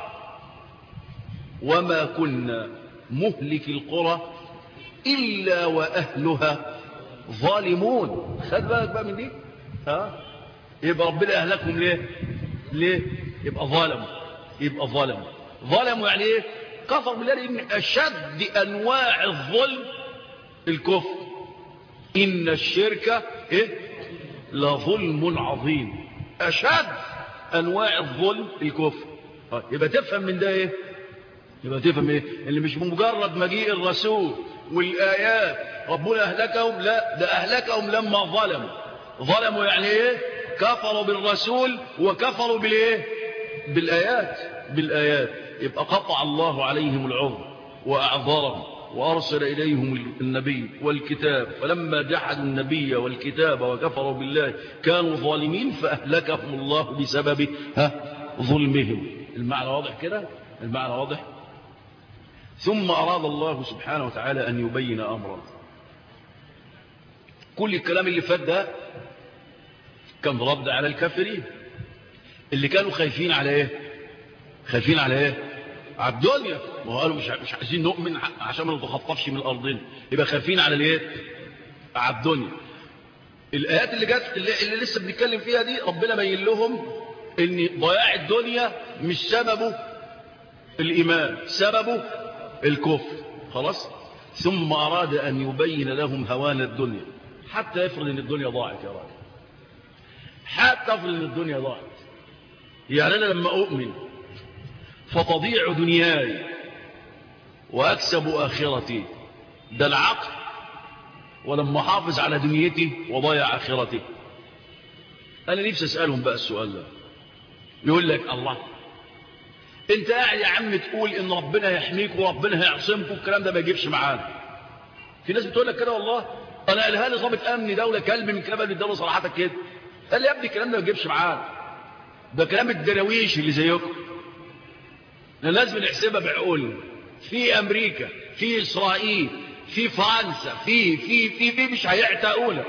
وما كنا مهلك القرى إلا وأهلها ظالمون. خد بالك بقى من دي، ها؟ يبقى ربنا أهلكهم ليه؟ ليه؟ يبقى ظالموا، يبقى ظالموا ظالموا يعني إيه؟ كفر بالله. لأن أشد أنواع الظلم الكفر. إن الشرك إيه؟ لظلم عظيم. أشد أنواع الظلم الكفر. يبقى تفهم من ده إيه؟ يبقى تفهم إيه؟ اللي مش بمجرد مجيء الرسول والآيات ربنا أهلكهم، لا، ده أهلكهم لما ظلموا. ظلموا يعني إيه؟ كفروا بالرسول وكفروا بالإيه؟ بالآيات. بالآيات. يبقى قطع الله عليهم العذر وأعذرهم وأرسل إليهم النبي والكتاب، فلما جحدوا النبي والكتاب وكفروا بالله كانوا ظالمين فأهلكهم الله بسبب ها ظلمهم. المعنى واضح كده؟ المعنى واضح. ثم أراد الله سبحانه وتعالى أن يبين أمرا. كل الكلام اللي فات ده كان رد على الكافرين اللي كانوا خايفين على ايه؟ خايفين على ايه؟ على الدنيا. ما قالوا مش مش عايزين نؤمن عشان ما نتخطفش من الارضين، يبقى خايفين على الايه؟ على الدنيا. الايات اللي جت اللي, اللي لسه بنتكلم فيها دي ربنا بين لهم ان ضياع الدنيا مش سببه الايمان، سببه الكفر. خلاص. ثم اراد ان يبين لهم هوان الدنيا، حتى يفرض ان الدنيا ضاعت يا راجل، حتى يفرض ان الدنيا ضاعت. يعني انا لما اؤمن فتضيع دنياي واكسب اخرتي، ده العقل، ولما حافظ على دنيتي وضيع اخرتي. انا نفسي اسالهم بقى السؤال ده. يقول لك الله، انت قاعد يا عم تقول ان ربنا يحميك وربنا هيعصمك، والكلام ده ما يجيبش معانا. في ناس بتقول لك كده والله. انا قالها لي ضابط امن دوله كلب من كلاب الدوله صراحه كده، قال لي يا ابني الكلام ده ما يجيبش معانا، ده كلام الدراويش اللي زيكم. لازم نحسبها بعقولنا. في امريكا، في اسرائيل، في فرنسا، في في في في مش هيعتقونا.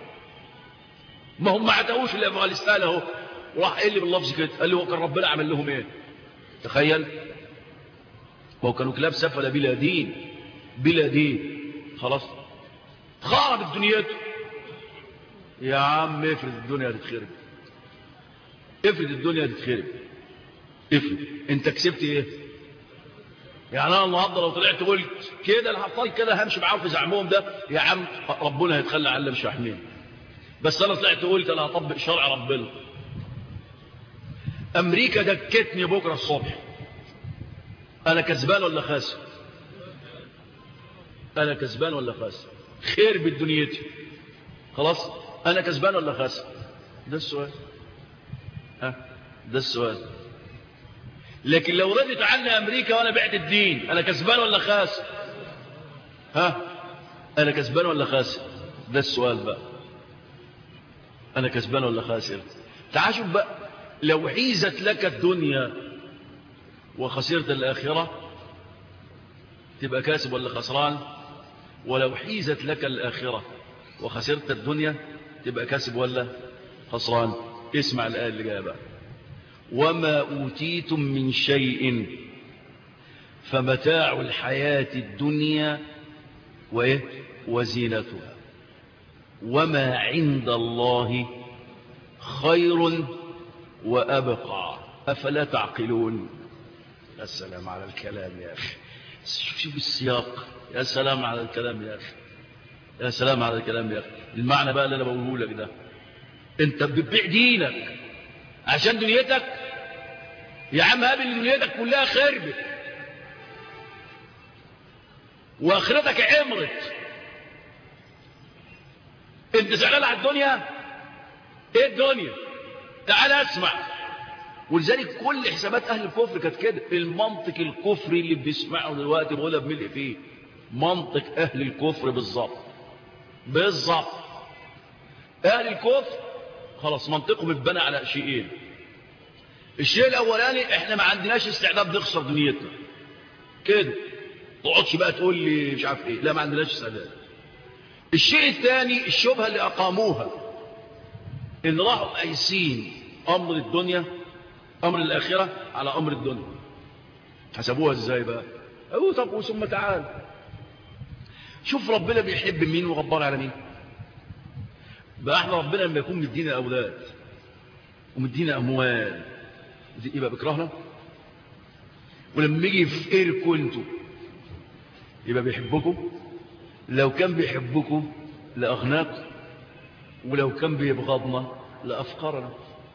ما هم ما عتقوش اللي افغانستان اهو. وراح قال لي باللفظ كده، قال لي هو كان ربنا عمل لهم ايه؟ تخيل. ما هو كانوا كلاب سفله بلا دين، بلا دين. خلاص خربت دنيته. يا عم افرض الدنيا تتخرب، افرض الدنيا تتخرب، افرض انت كسبت ايه؟ يعني انا النهارده لو طلعت قلت كده الهطاي كده همشي معاهم في زعمهم ده، يا عم ربنا هيتخلى عنا مش هيحمينا. بس انا طلعت قلت انا هطبق شرع ربنا. امريكا دكتني بكره الصبح، انا كسبان ولا خاسر؟ انا كسبان ولا خاسر؟ خير بدنيتي. خلاص انا كسبان ولا خاسر؟ ده السؤال. ها ده السؤال. لكن لو ردت عني امريكا وانا بعت الدين، انا كسبان ولا خاسر؟ ها انا كسبان ولا خاسر؟ ده السؤال بقى. انا كسبان ولا خاسر؟ تعال شوف بقى، لو حيزت لك الدنيا وخسرت الاخره تبقى كاسب ولا خسران؟ ولو حيزت لك الاخره وخسرت الدنيا تبقى كاسب ولا خسران؟ اسمع الايه اللي جايه بقى. وما أوتيتم من شيء فمتاع الحياة الدنيا وإيه؟ وزينتها وما عند الله خير وأبقى أفلا تعقلون. يا سلام على الكلام يا أخي، شوف شوف السياق. يا سلام على الكلام يا أخي، يا سلام على الكلام يا أخي. المعنى بقى اللي أنا بقوله لك ده، أنت بتبيع دينك عشان دنيتك؟ يا عم قابل دنيتك كلها خربت واخرتك عمرت، انت زعلان على الدنيا؟ ايه الدنيا؟ تعال اسمع. ولذلك كل حسابات اهل الكفر كانت كده. المنطق الكفري اللي بنسمعه دلوقتي بقولها بملء فيه منطق اهل الكفر بالظبط بالظبط. اهل الكفر خلاص منطقهم اتبنى على شيئين. الشيء الاولاني احنا ما عندناش استعداد نخسر دنيتنا كده، تقعدش بقى تقول لي مش عارف ايه، لا ما عندناش استعداد. الشيء الثاني الشبهه اللي اقاموها ان راحوا قايسين امر الدنيا امر الاخره على امر الدنيا. حسبوها ازاي بقى؟ اقول طب ثم تعال شوف ربنا بيحب مين وغبار على مين. بقى احنا ربنا لما يكون مدينا اولاد ومدينا اموال يبقى بيكرهنا، ولما يجي يفقركم انتوا يبقى بيحبكم. لو كان بيحبكم لاغناكم، ولو كان بيبغضنا لافقرنا.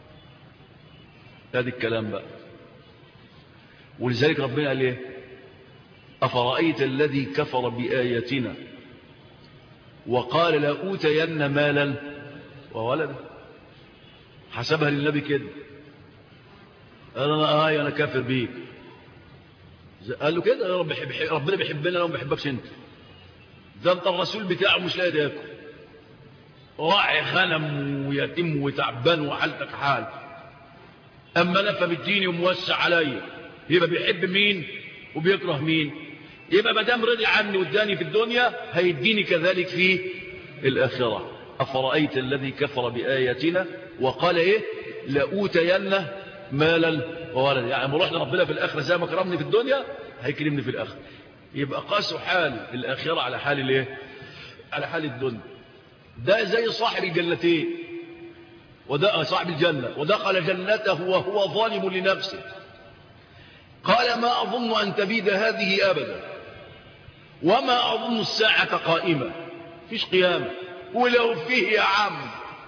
هذا الكلام بقى. ولذلك ربنا قال ايه؟ افرايت الذي كفر باياتنا وقال لاوتين مالا وولدا. حسبها للنبي كده، قال انا اه انا كافر بيك. قال له كده يا رب بحب ربنا بيحبنا لو ما بيحبكش انت. ده انت الرسول بتاعه مش لاقي ياكل، راعي غنم ويتيم وتعبان وحالتك حال، اما انا فبالدين وموسع عليا. يبقى بيحب مين وبيكره مين؟ يبقى ما دام رضي عني واداني في الدنيا هيديني كذلك في الاخره. افرايت الذي كفر باياتنا وقال ايه؟ لاوتين مالا وولدا. يعني لما رحنا ربنا في الاخره زي ما كرمني في الدنيا هيكرمني في الاخره. يبقى قاسوا حال الاخره على حال الايه؟ على حال الدنيا. ده زي صاحب الجنتين، وده صاحب الجنه ودخل جنته وهو ظالم لنفسه قال ما اظن ان تبيد هذه ابدا وما اظن الساعه قائمه. فيش قيامه، ولو فيه يا عم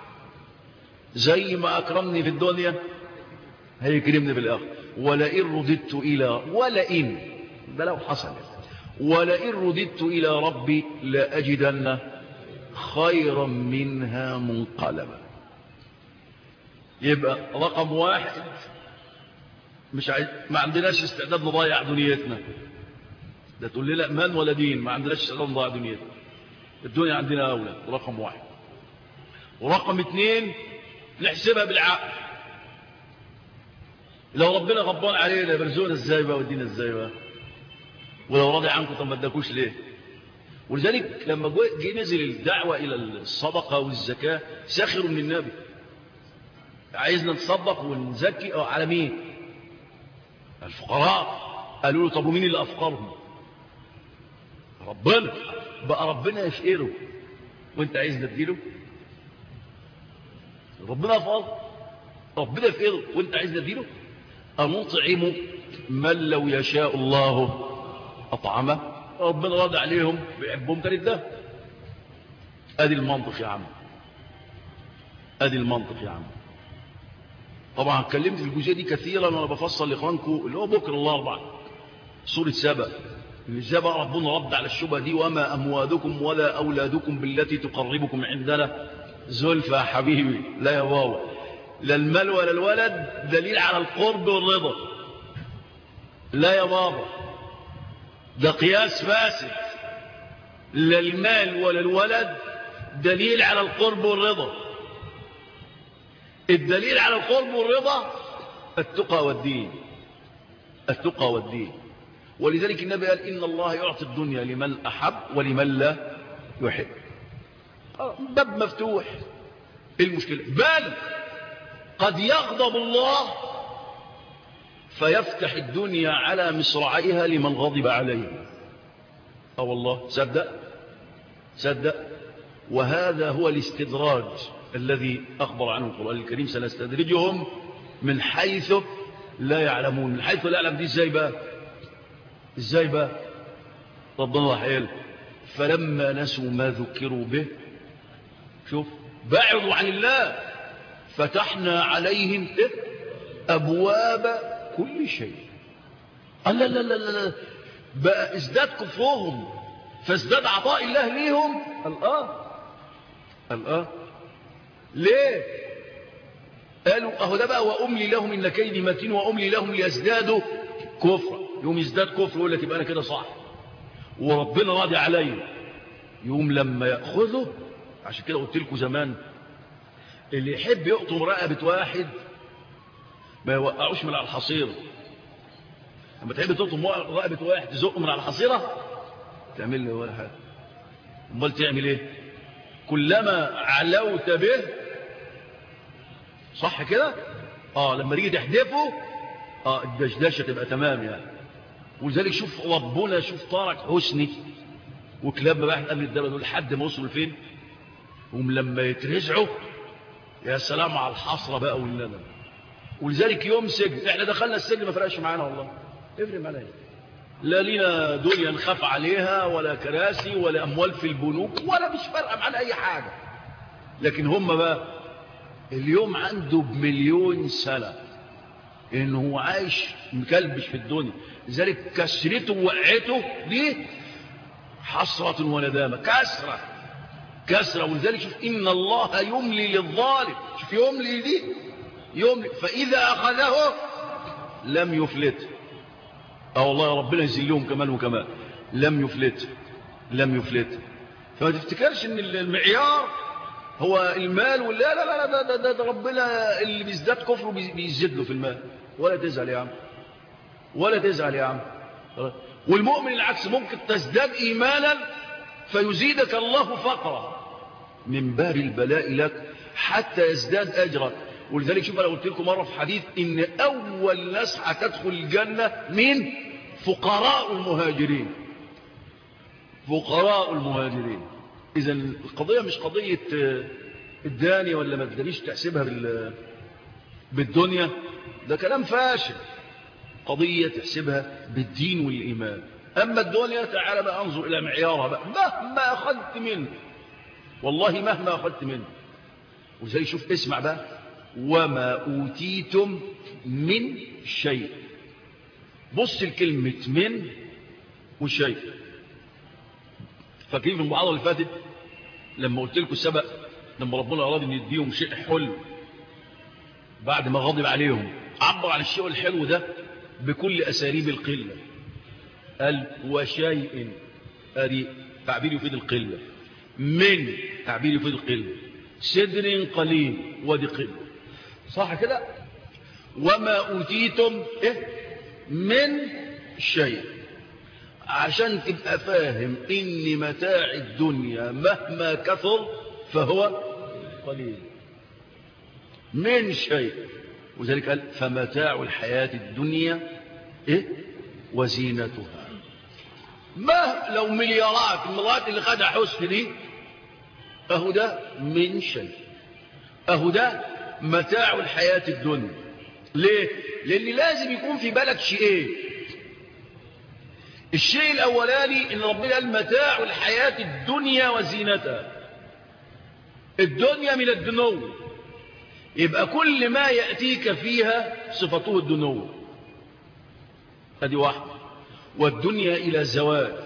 زي ما اكرمني في الدنيا هيكرمني في الاخره. ولئن رددت الى ولئن ده لو حصل ولئن رددت الى ربي لاجدن خيرا منها منقلبا. يبقى رقم واحد مش عايز، ما عندناش استعداد نضيع دنيتنا. ده تقول لي لا مان ولا دين، ما عندناش استعداد نضيع دنيتنا. الدنيا عندنا اولى، رقم واحد. ورقم اثنين نحسبها بالعقل. لو ربنا غضبان علينا يبرزونا ازاي بقى ودينا ازاي بقى؟ ولو راضي عنكم طب ما اداكوش ليه؟ ولذلك لما جه نزل الدعوه الى الصدقه والزكاه سخروا من النبي. عايزنا نتصدق ونزكي على مين؟ الفقراء. قالوا له طب ومين اللي افقرهم؟ ربنا. بقى ربنا يفقره وانت عايزنا تديله؟ ربنا افقر، ربنا يفقره وانت عايزنا تديله؟ أنطعم من لو يشاء الله أطعمه. ربنا راضي عليهم بيحبهم كانت ده. ادي المنطق يا عم، ادي المنطق يا عم. طبعا اتكلمت في الجزئيه دي كثيرا وانا بفصل لاخوانكم اللي هو بكره الاربعاء سوره سبأ. ازاي بقى ربنا رد على الشبهه دي؟ وما اموالكم ولا اولادكم بالتي تقربكم عندنا زلفى يا حبيبي. لا يا بابا، لا المال ولا الولد دليل على القرب والرضا. لا يا بابا، ده قياس فاسد. لا المال ولا الولد دليل على القرب والرضا. الدليل على القرب والرضا التقى والدين، التقى والدين. ولذلك النبي قال إن الله يعطي الدنيا لمن أحب ولمن لا يحب. باب مفتوح. ايه المشكلة؟ بل قد يغضب الله فيفتح الدنيا على مصراعيها لمن غضب عليه. اه والله صدق صدق. وهذا هو الاستدراج الذي أخبر عنه القرآن الكريم سنستدرجهم من حيث لا يعلمون. من حيث لا يعلم دي ازاي بقى؟ ازاي بقى؟ ربنا رحيل فلما نسوا ما ذكروا به شوف بعدوا عن الله فتحنا عليهم أبواب كل شيء. لا لا لا لا لا بقى ازداد كفرهم فازداد عطاء الله ليهم. الآن الآن ليه؟ قالوا اهو ده بقى وأملي لهم إن كيدي متين وأملي لهم ليزدادوا كفر. يوم يزداد كفر يقول لك يبقى أنا كده صح وربنا راضي عليه. يوم لما يأخذه، عشان كده قلت لكم زمان اللي يحب يقطم رقبة واحد ما يوقعوش من على الحصيرة. لما تحب تطلب رقبة واحد تزقه من على الحصيرة تعمل له ولا حاجة. امال تعمل ايه؟ كلما علوت به صح كده اه لما تيجي تحدفه اه الدشدشه تبقى تمام يعني. ولذلك شوف ربنا شوف طارق حسني وكلاب بقى قبل الدوله دول لحد ما وصلوا فين. هم لما يترزعوا يا سلام على الحسره بقى والندم. ولذلك يوم سجن احنا دخلنا السجن ما فرقش معانا والله. افرق معانا ايه؟ لا لينا دنيا نخاف عليها ولا كراسي ولا اموال في البنوك ولا مش فارقه معانا اي حاجه. لكن هم بقى اليوم عنده بمليون سنه انه هو عايش مكلبش في الدنيا. لذلك كسرته ووقعته دي حسره وندامه. كسره كسره. ولذلك شوف ان الله يملي للظالم. شوف يملي دي يملي فاذا اخذه لم يفلت. اه والله ربنا يزلهم كمان وكمان. لم يفلت لم يفلت. فما تفتكرش ان المعيار هو المال ولا لا لا لا ده, ده, ده ربنا اللي بيزداد كفره بيزيد له في المال. ولا تزعل يا عم ولا تزعل يا عم. والمؤمن العكس ممكن تزداد ايمانا فيزيدك الله فقرا من باب البلاء لك حتى يزداد اجرك. ولذلك شوف انا قلت لكم مره في حديث ان اول ناس هتدخل الجنه من فقراء المهاجرين. فقراء المهاجرين. اذا القضيه مش قضيه الداني ولا ما تدريش تحسبها بالدنيا. ده كلام فاشل. قضيه تحسبها بالدين والايمان. اما الدنيا تعالى بقى انظر الى معيارها بقى مهما اخذت منه والله مهما اخذت منه. وزي شوف اسمع بقى وما اوتيتم من شيء. بص الكلمه من وشيء. فاكرين في المحاضره اللي فاتت لما قلت لكم سبق لما ربنا اراد ان يديهم شيء حلو بعد ما غضب عليهم عبر عن الشيء الحلو ده بكل اساليب القله. قال وشيء ادي تعبير يفيد القله. من تعبير يفيد القله. سدر قليل ودي قله. صح كده. وما اوتيتم إيه؟ من شيء. عشان تبقى فاهم ان متاع الدنيا مهما كثر فهو قليل. من شيء. وذلك قال فمتاع الحياة الدنيا إيه؟ وزينتها. ما لو مليارات المرات اللي خدها حسن دي اهو ده من شيء. اهو ده متاع الحياة الدنيا. ليه؟ لان لازم يكون في بالك شيئين. الشيء الاولاني ان ربنا قال متاع الحياة الدنيا وزينتها. الدنيا من الدنو يبقى كل ما يأتيك فيها صفته الدنو. هذه واحدة. والدنيا الى زوال.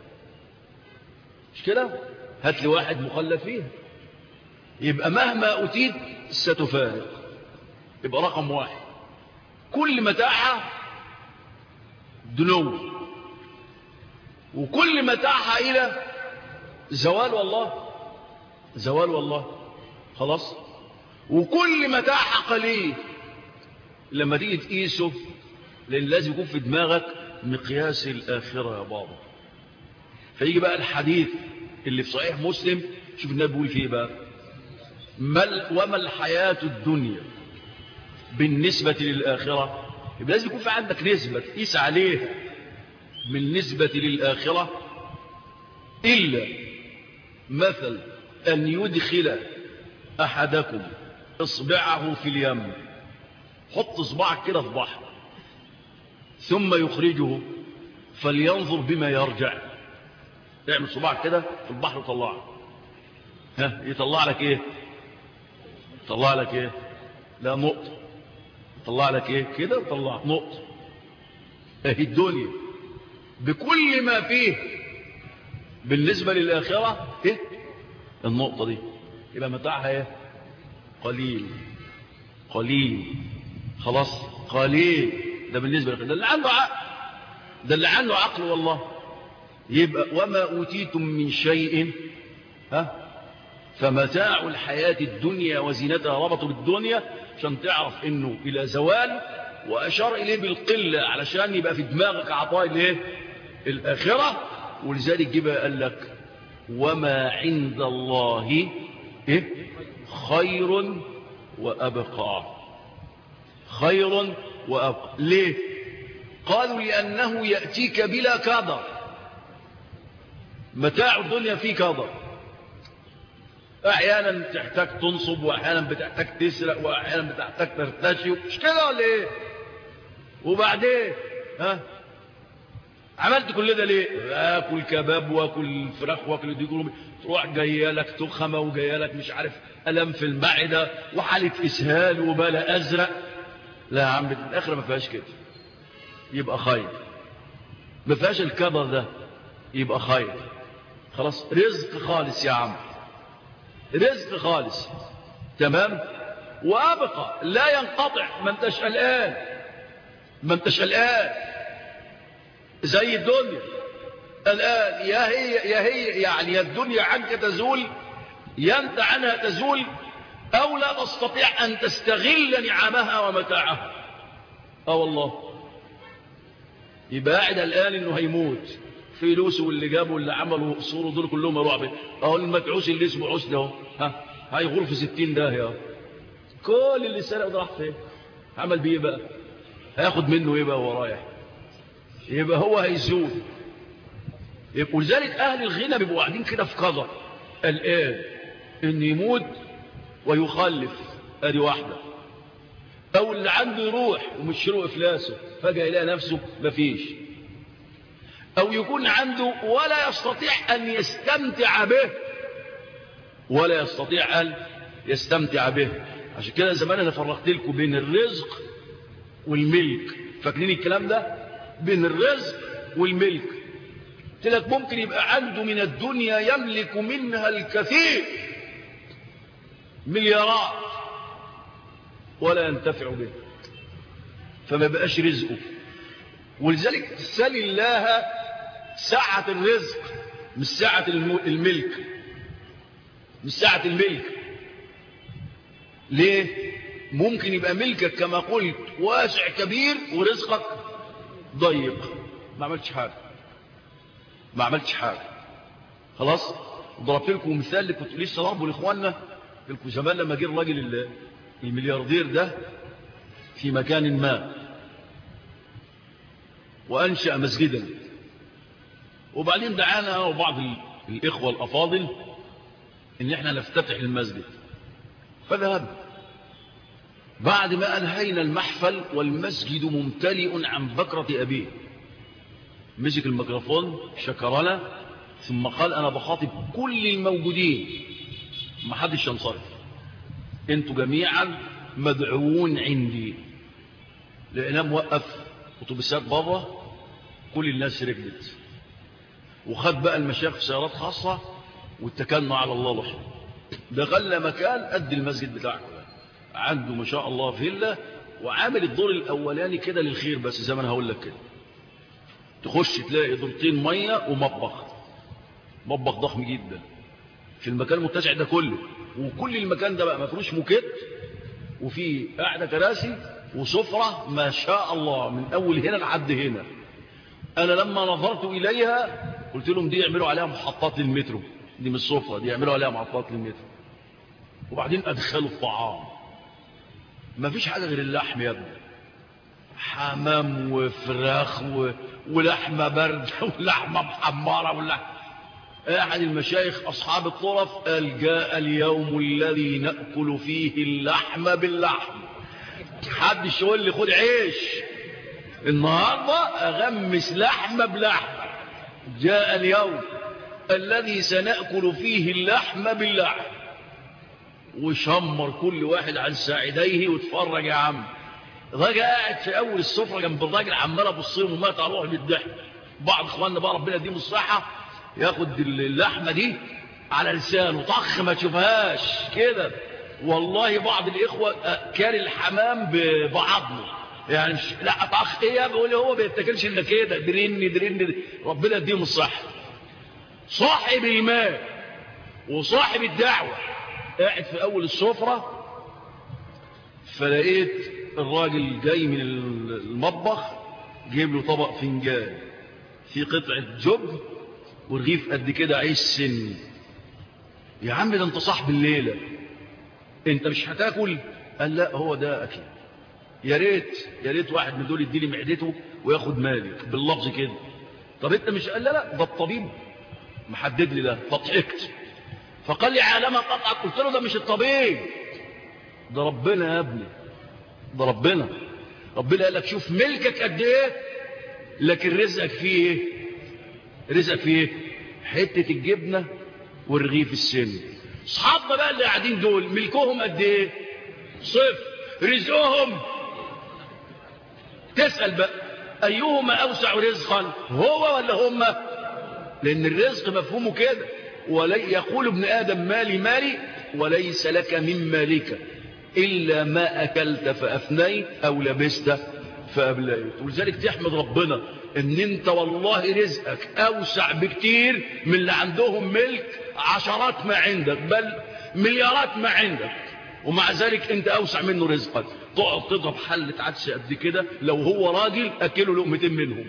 مش كده؟ هات لي واحد مخلف فيها يبقى مهما أتيت ستفارق. يبقى رقم واحد كل متاعها دنو وكل متاعها إلى زوال والله. زوال والله خلاص. وكل متاعها قليل لما تيجي تقيسه لأن لازم يكون في دماغك مقياس الآخرة يا بابا. فيجي بقى الحديث اللي في صحيح مسلم. شوف النبي بيقول فيه بقى وما الحياة الدنيا بالنسبة للآخرة. يبقى لازم يكون في عندك نسبة تقيس عليها بالنسبة للآخرة إلا مثل أن يدخل أحدكم إصبعه في اليم. حط إصبعك كده في بحر ثم يخرجه فلينظر بما يرجع. اعمل صباعك كده في البحر وطلعه. ها يطلع لك ايه؟ يطلع لك ايه؟ لا نقطة. يطلع لك ايه كده وطلع نقطة. اهي الدنيا بكل ما فيه بالنسبة للآخرة ايه؟ النقطة دي. يبقى متاعها ايه؟ قليل قليل خلاص قليل. ده بالنسبة للآخرة. ده اللي عنده عقل. ده اللي عنده عقل والله. يبقى وما أوتيتم من شيء ها فمتاع الحياة الدنيا وزينتها. ربطوا بالدنيا عشان تعرف انه الى زوال، واشار اليه بالقله علشان يبقى في دماغك عطاء الايه الاخره. ولذلك جبها قال لك وما عند الله إيه؟ خير وابقى. خير وابقى ليه؟ قالوا لانه ياتيك بلا كدر. متاع الدنيا فيه كدر، احيانا تحتاج تنصب، واحيانا بتحتاج تسرق، واحيانا بتحتاج ترتشي، مش كده ولا ايه؟ وبعدين ها عملت كل ده ليه؟ اكل كباب واكل فراخ واكل دي كله، تروح جايه لك تخمه وجايه لك مش عارف الم في المعده وحاله اسهال وبلا ازرق. لا يا عم الاخره ما فيهاش كده، يبقى خير. ما فيهاش الكبر ده، يبقى خير. خلاص رزق خالص يا عم، رزق خالص تمام. وابقى لا ينقطع، ما انتش قلقان، ما انتش قلقان زي الدنيا الآن. يا هي يا هي يعني يا الدنيا عنك تزول، يا انت عنها تزول، او لا تستطيع ان تستغل نعمها ومتاعها. اه والله يبقى قاعد الآن انه هيموت، فلوسه واللي جابه واللي عمله قصوره دول كلهم يروح به. اهو المتعوس اللي اسمه عسل اهو ها هيغور في ستين داهيه. كل اللي سرق ده راح فين؟ عمل بيه بقى؟ هياخد منه ايه بقى وهو رايح؟ يبقى هو هيزول. يبقى ولذلك اهل الغنى بيبقوا قاعدين كده في قدر الان ان يموت ويخلف، ادي واحده. او اللي عنده يروح ومش له افلاسه، فجاه يلاقي نفسه مفيش. او يكون عنده ولا يستطيع ان يستمتع به، ولا يستطيع ان يستمتع به. عشان كده زمان انا فرقت لكم بين الرزق والملك، فاكرين الكلام ده؟ بين الرزق والملك. قلت لك ممكن يبقى عنده من الدنيا يملك منها الكثير، مليارات، ولا ينتفع به، فما بقاش رزقه. ولذلك سل الله سعة الرزق مش سعة الملك، مش سعة الملك. ليه؟ ممكن يبقى ملكك كما قلت واسع كبير ورزقك ضيق، ما عملتش حاجة، ما عملتش حاجة. خلاص. ضربت لكم مثال اللي كنت لسه ضربه لاخواننا لكم زمان لما جه الراجل الملياردير ده في مكان ما وأنشأ مسجدا، وبعدين دعانا وبعض الإخوة الأفاضل إن إحنا نفتتح المسجد، فذهب. بعد ما أنهينا المحفل والمسجد ممتلئ عن بكرة أبيه، مسك الميكروفون شكرنا ثم قال أنا بخاطب كل الموجودين، ما حدش ينصرف، انتوا جميعا مدعوون عندي. لأنه موقف أتوبيسات بره، كل الناس ركبت، وخد بقى المشايخ في سيارات خاصة واتكلنا على الله لوحده. دخلنا مكان قد المسجد بتاعكم، عنده ما شاء الله فيلا، وعامل الدور الأولاني كده للخير بس زي ما انا هقول لك كده. تخش تلاقي دورتين مية ومطبخ، مطبخ ضخم جدا في المكان المتسع ده كله. وكل المكان ده بقى ما فيهوش موكيت، وفي قاعدة كراسي وسفرة ما شاء الله من أول هنا لحد هنا. أنا لما نظرت إليها قلت لهم دي يعملوا عليها محطات للمترو، دي من السفرة دي يعملوا عليها محطات للمترو. وبعدين أدخلوا الطعام، ما فيش حاجة غير اللحم يا ابني، حمام وفراخ و... ولحمة باردة ولحمة محمرة واللحمة. أحد المشايخ أصحاب الطرف قال جاء اليوم الذي نأكل فيه اللحم باللحم. حدش يقول لي خد عيش، النهاردة أغمس لحمة بلحم. جاء اليوم الذي سنأكل فيه اللحم باللحم. وشمر كل واحد عن ساعديه واتفرج يا عم. الراجل قاعد في أول السفرة جنب الراجل عمال أبصيهم وما تعروح بالضحك. بعض إخواننا بقى ربنا يديهم الصحة ياخد اللحمة دي على لسانه طخ ما تشوفهاش كده. والله بعض الإخوة كان الحمام بعضله يعني مش لا طخ ايه بقول هو بيتاكلش الا كده درن درن. ربنا يديهم الصحة. صاحب المال وصاحب الدعوة قاعد في أول السفرة فلقيت الراجل جاي من المطبخ جيب له طبق فنجان في قطعة جبن ورغيف قد كده عيش سن. يا عم ده انت صاحب الليلة، انت مش هتاكل؟ قال لا هو ده اكل. يا ريت يا ريت واحد من دول يديلي معدته وياخد مالي باللفظ كده. طب انت مش؟ قال لا لا ده الطبيب محدد لي ده. فضحكت فقال لي عالمة قطعك. قلت له ده مش الطبيب، ده ربنا يا ابني، ده ربنا. ربنا قال لك شوف ملكك قد ايه لكن رزقك فيه ايه؟ رزقك فيه ايه؟ حتة الجبنة والرغيف السن. اصحابنا بقى اللي قاعدين دول ملكهم قد ايه؟ صفر. رزقهم تسأل بقى ايهما اوسع رزقا، هو ولا هم؟ لان الرزق مفهومه كده. ولي يقول ابن ادم مالي مالي وليس لك من مالك الا ما اكلت فافنيت او لبست فابليت. ولذلك تحمد ربنا ان انت والله رزقك اوسع بكتير من اللي عندهم ملك عشرات ما عندك بل مليارات ما عندك، ومع ذلك انت اوسع منه رزقك. تقعد تضرب حلة عدس قد كده لو هو راجل اكله لقمتين منهم،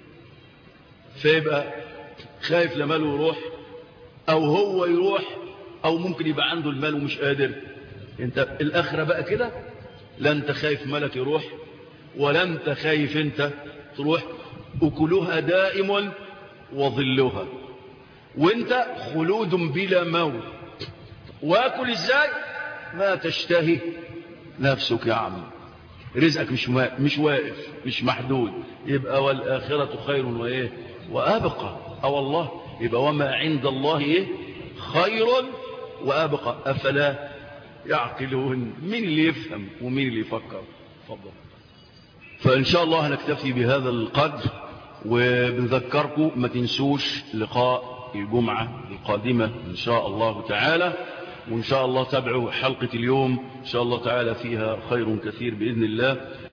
فيبقى خايف لماله يروح او هو يروح او ممكن يبقى عنده المال ومش قادر. انت الاخرة بقى كده لا انت خايف مالك يروح ولا انت خايف انت تروح. اكلها دائم وظلها وانت خلود بلا موت. واكل ازاي؟ ما تشتهي نفسك يا عم. رزقك مش مش واقف مش محدود. يبقى والآخرة خير وايه وابقى. اه والله يبقى وما عند الله ايه خير وابقى. افلا يعقلون؟ مين اللي يفهم ومين اللي يفكر؟ تفضل. فان شاء الله هنكتفي بهذا القدر، وبنذكركم ما تنسوش لقاء الجمعة القادمة ان شاء الله تعالى. وإن شاء الله تابعوا حلقة اليوم إن شاء الله تعالى فيها خير كثير بإذن الله.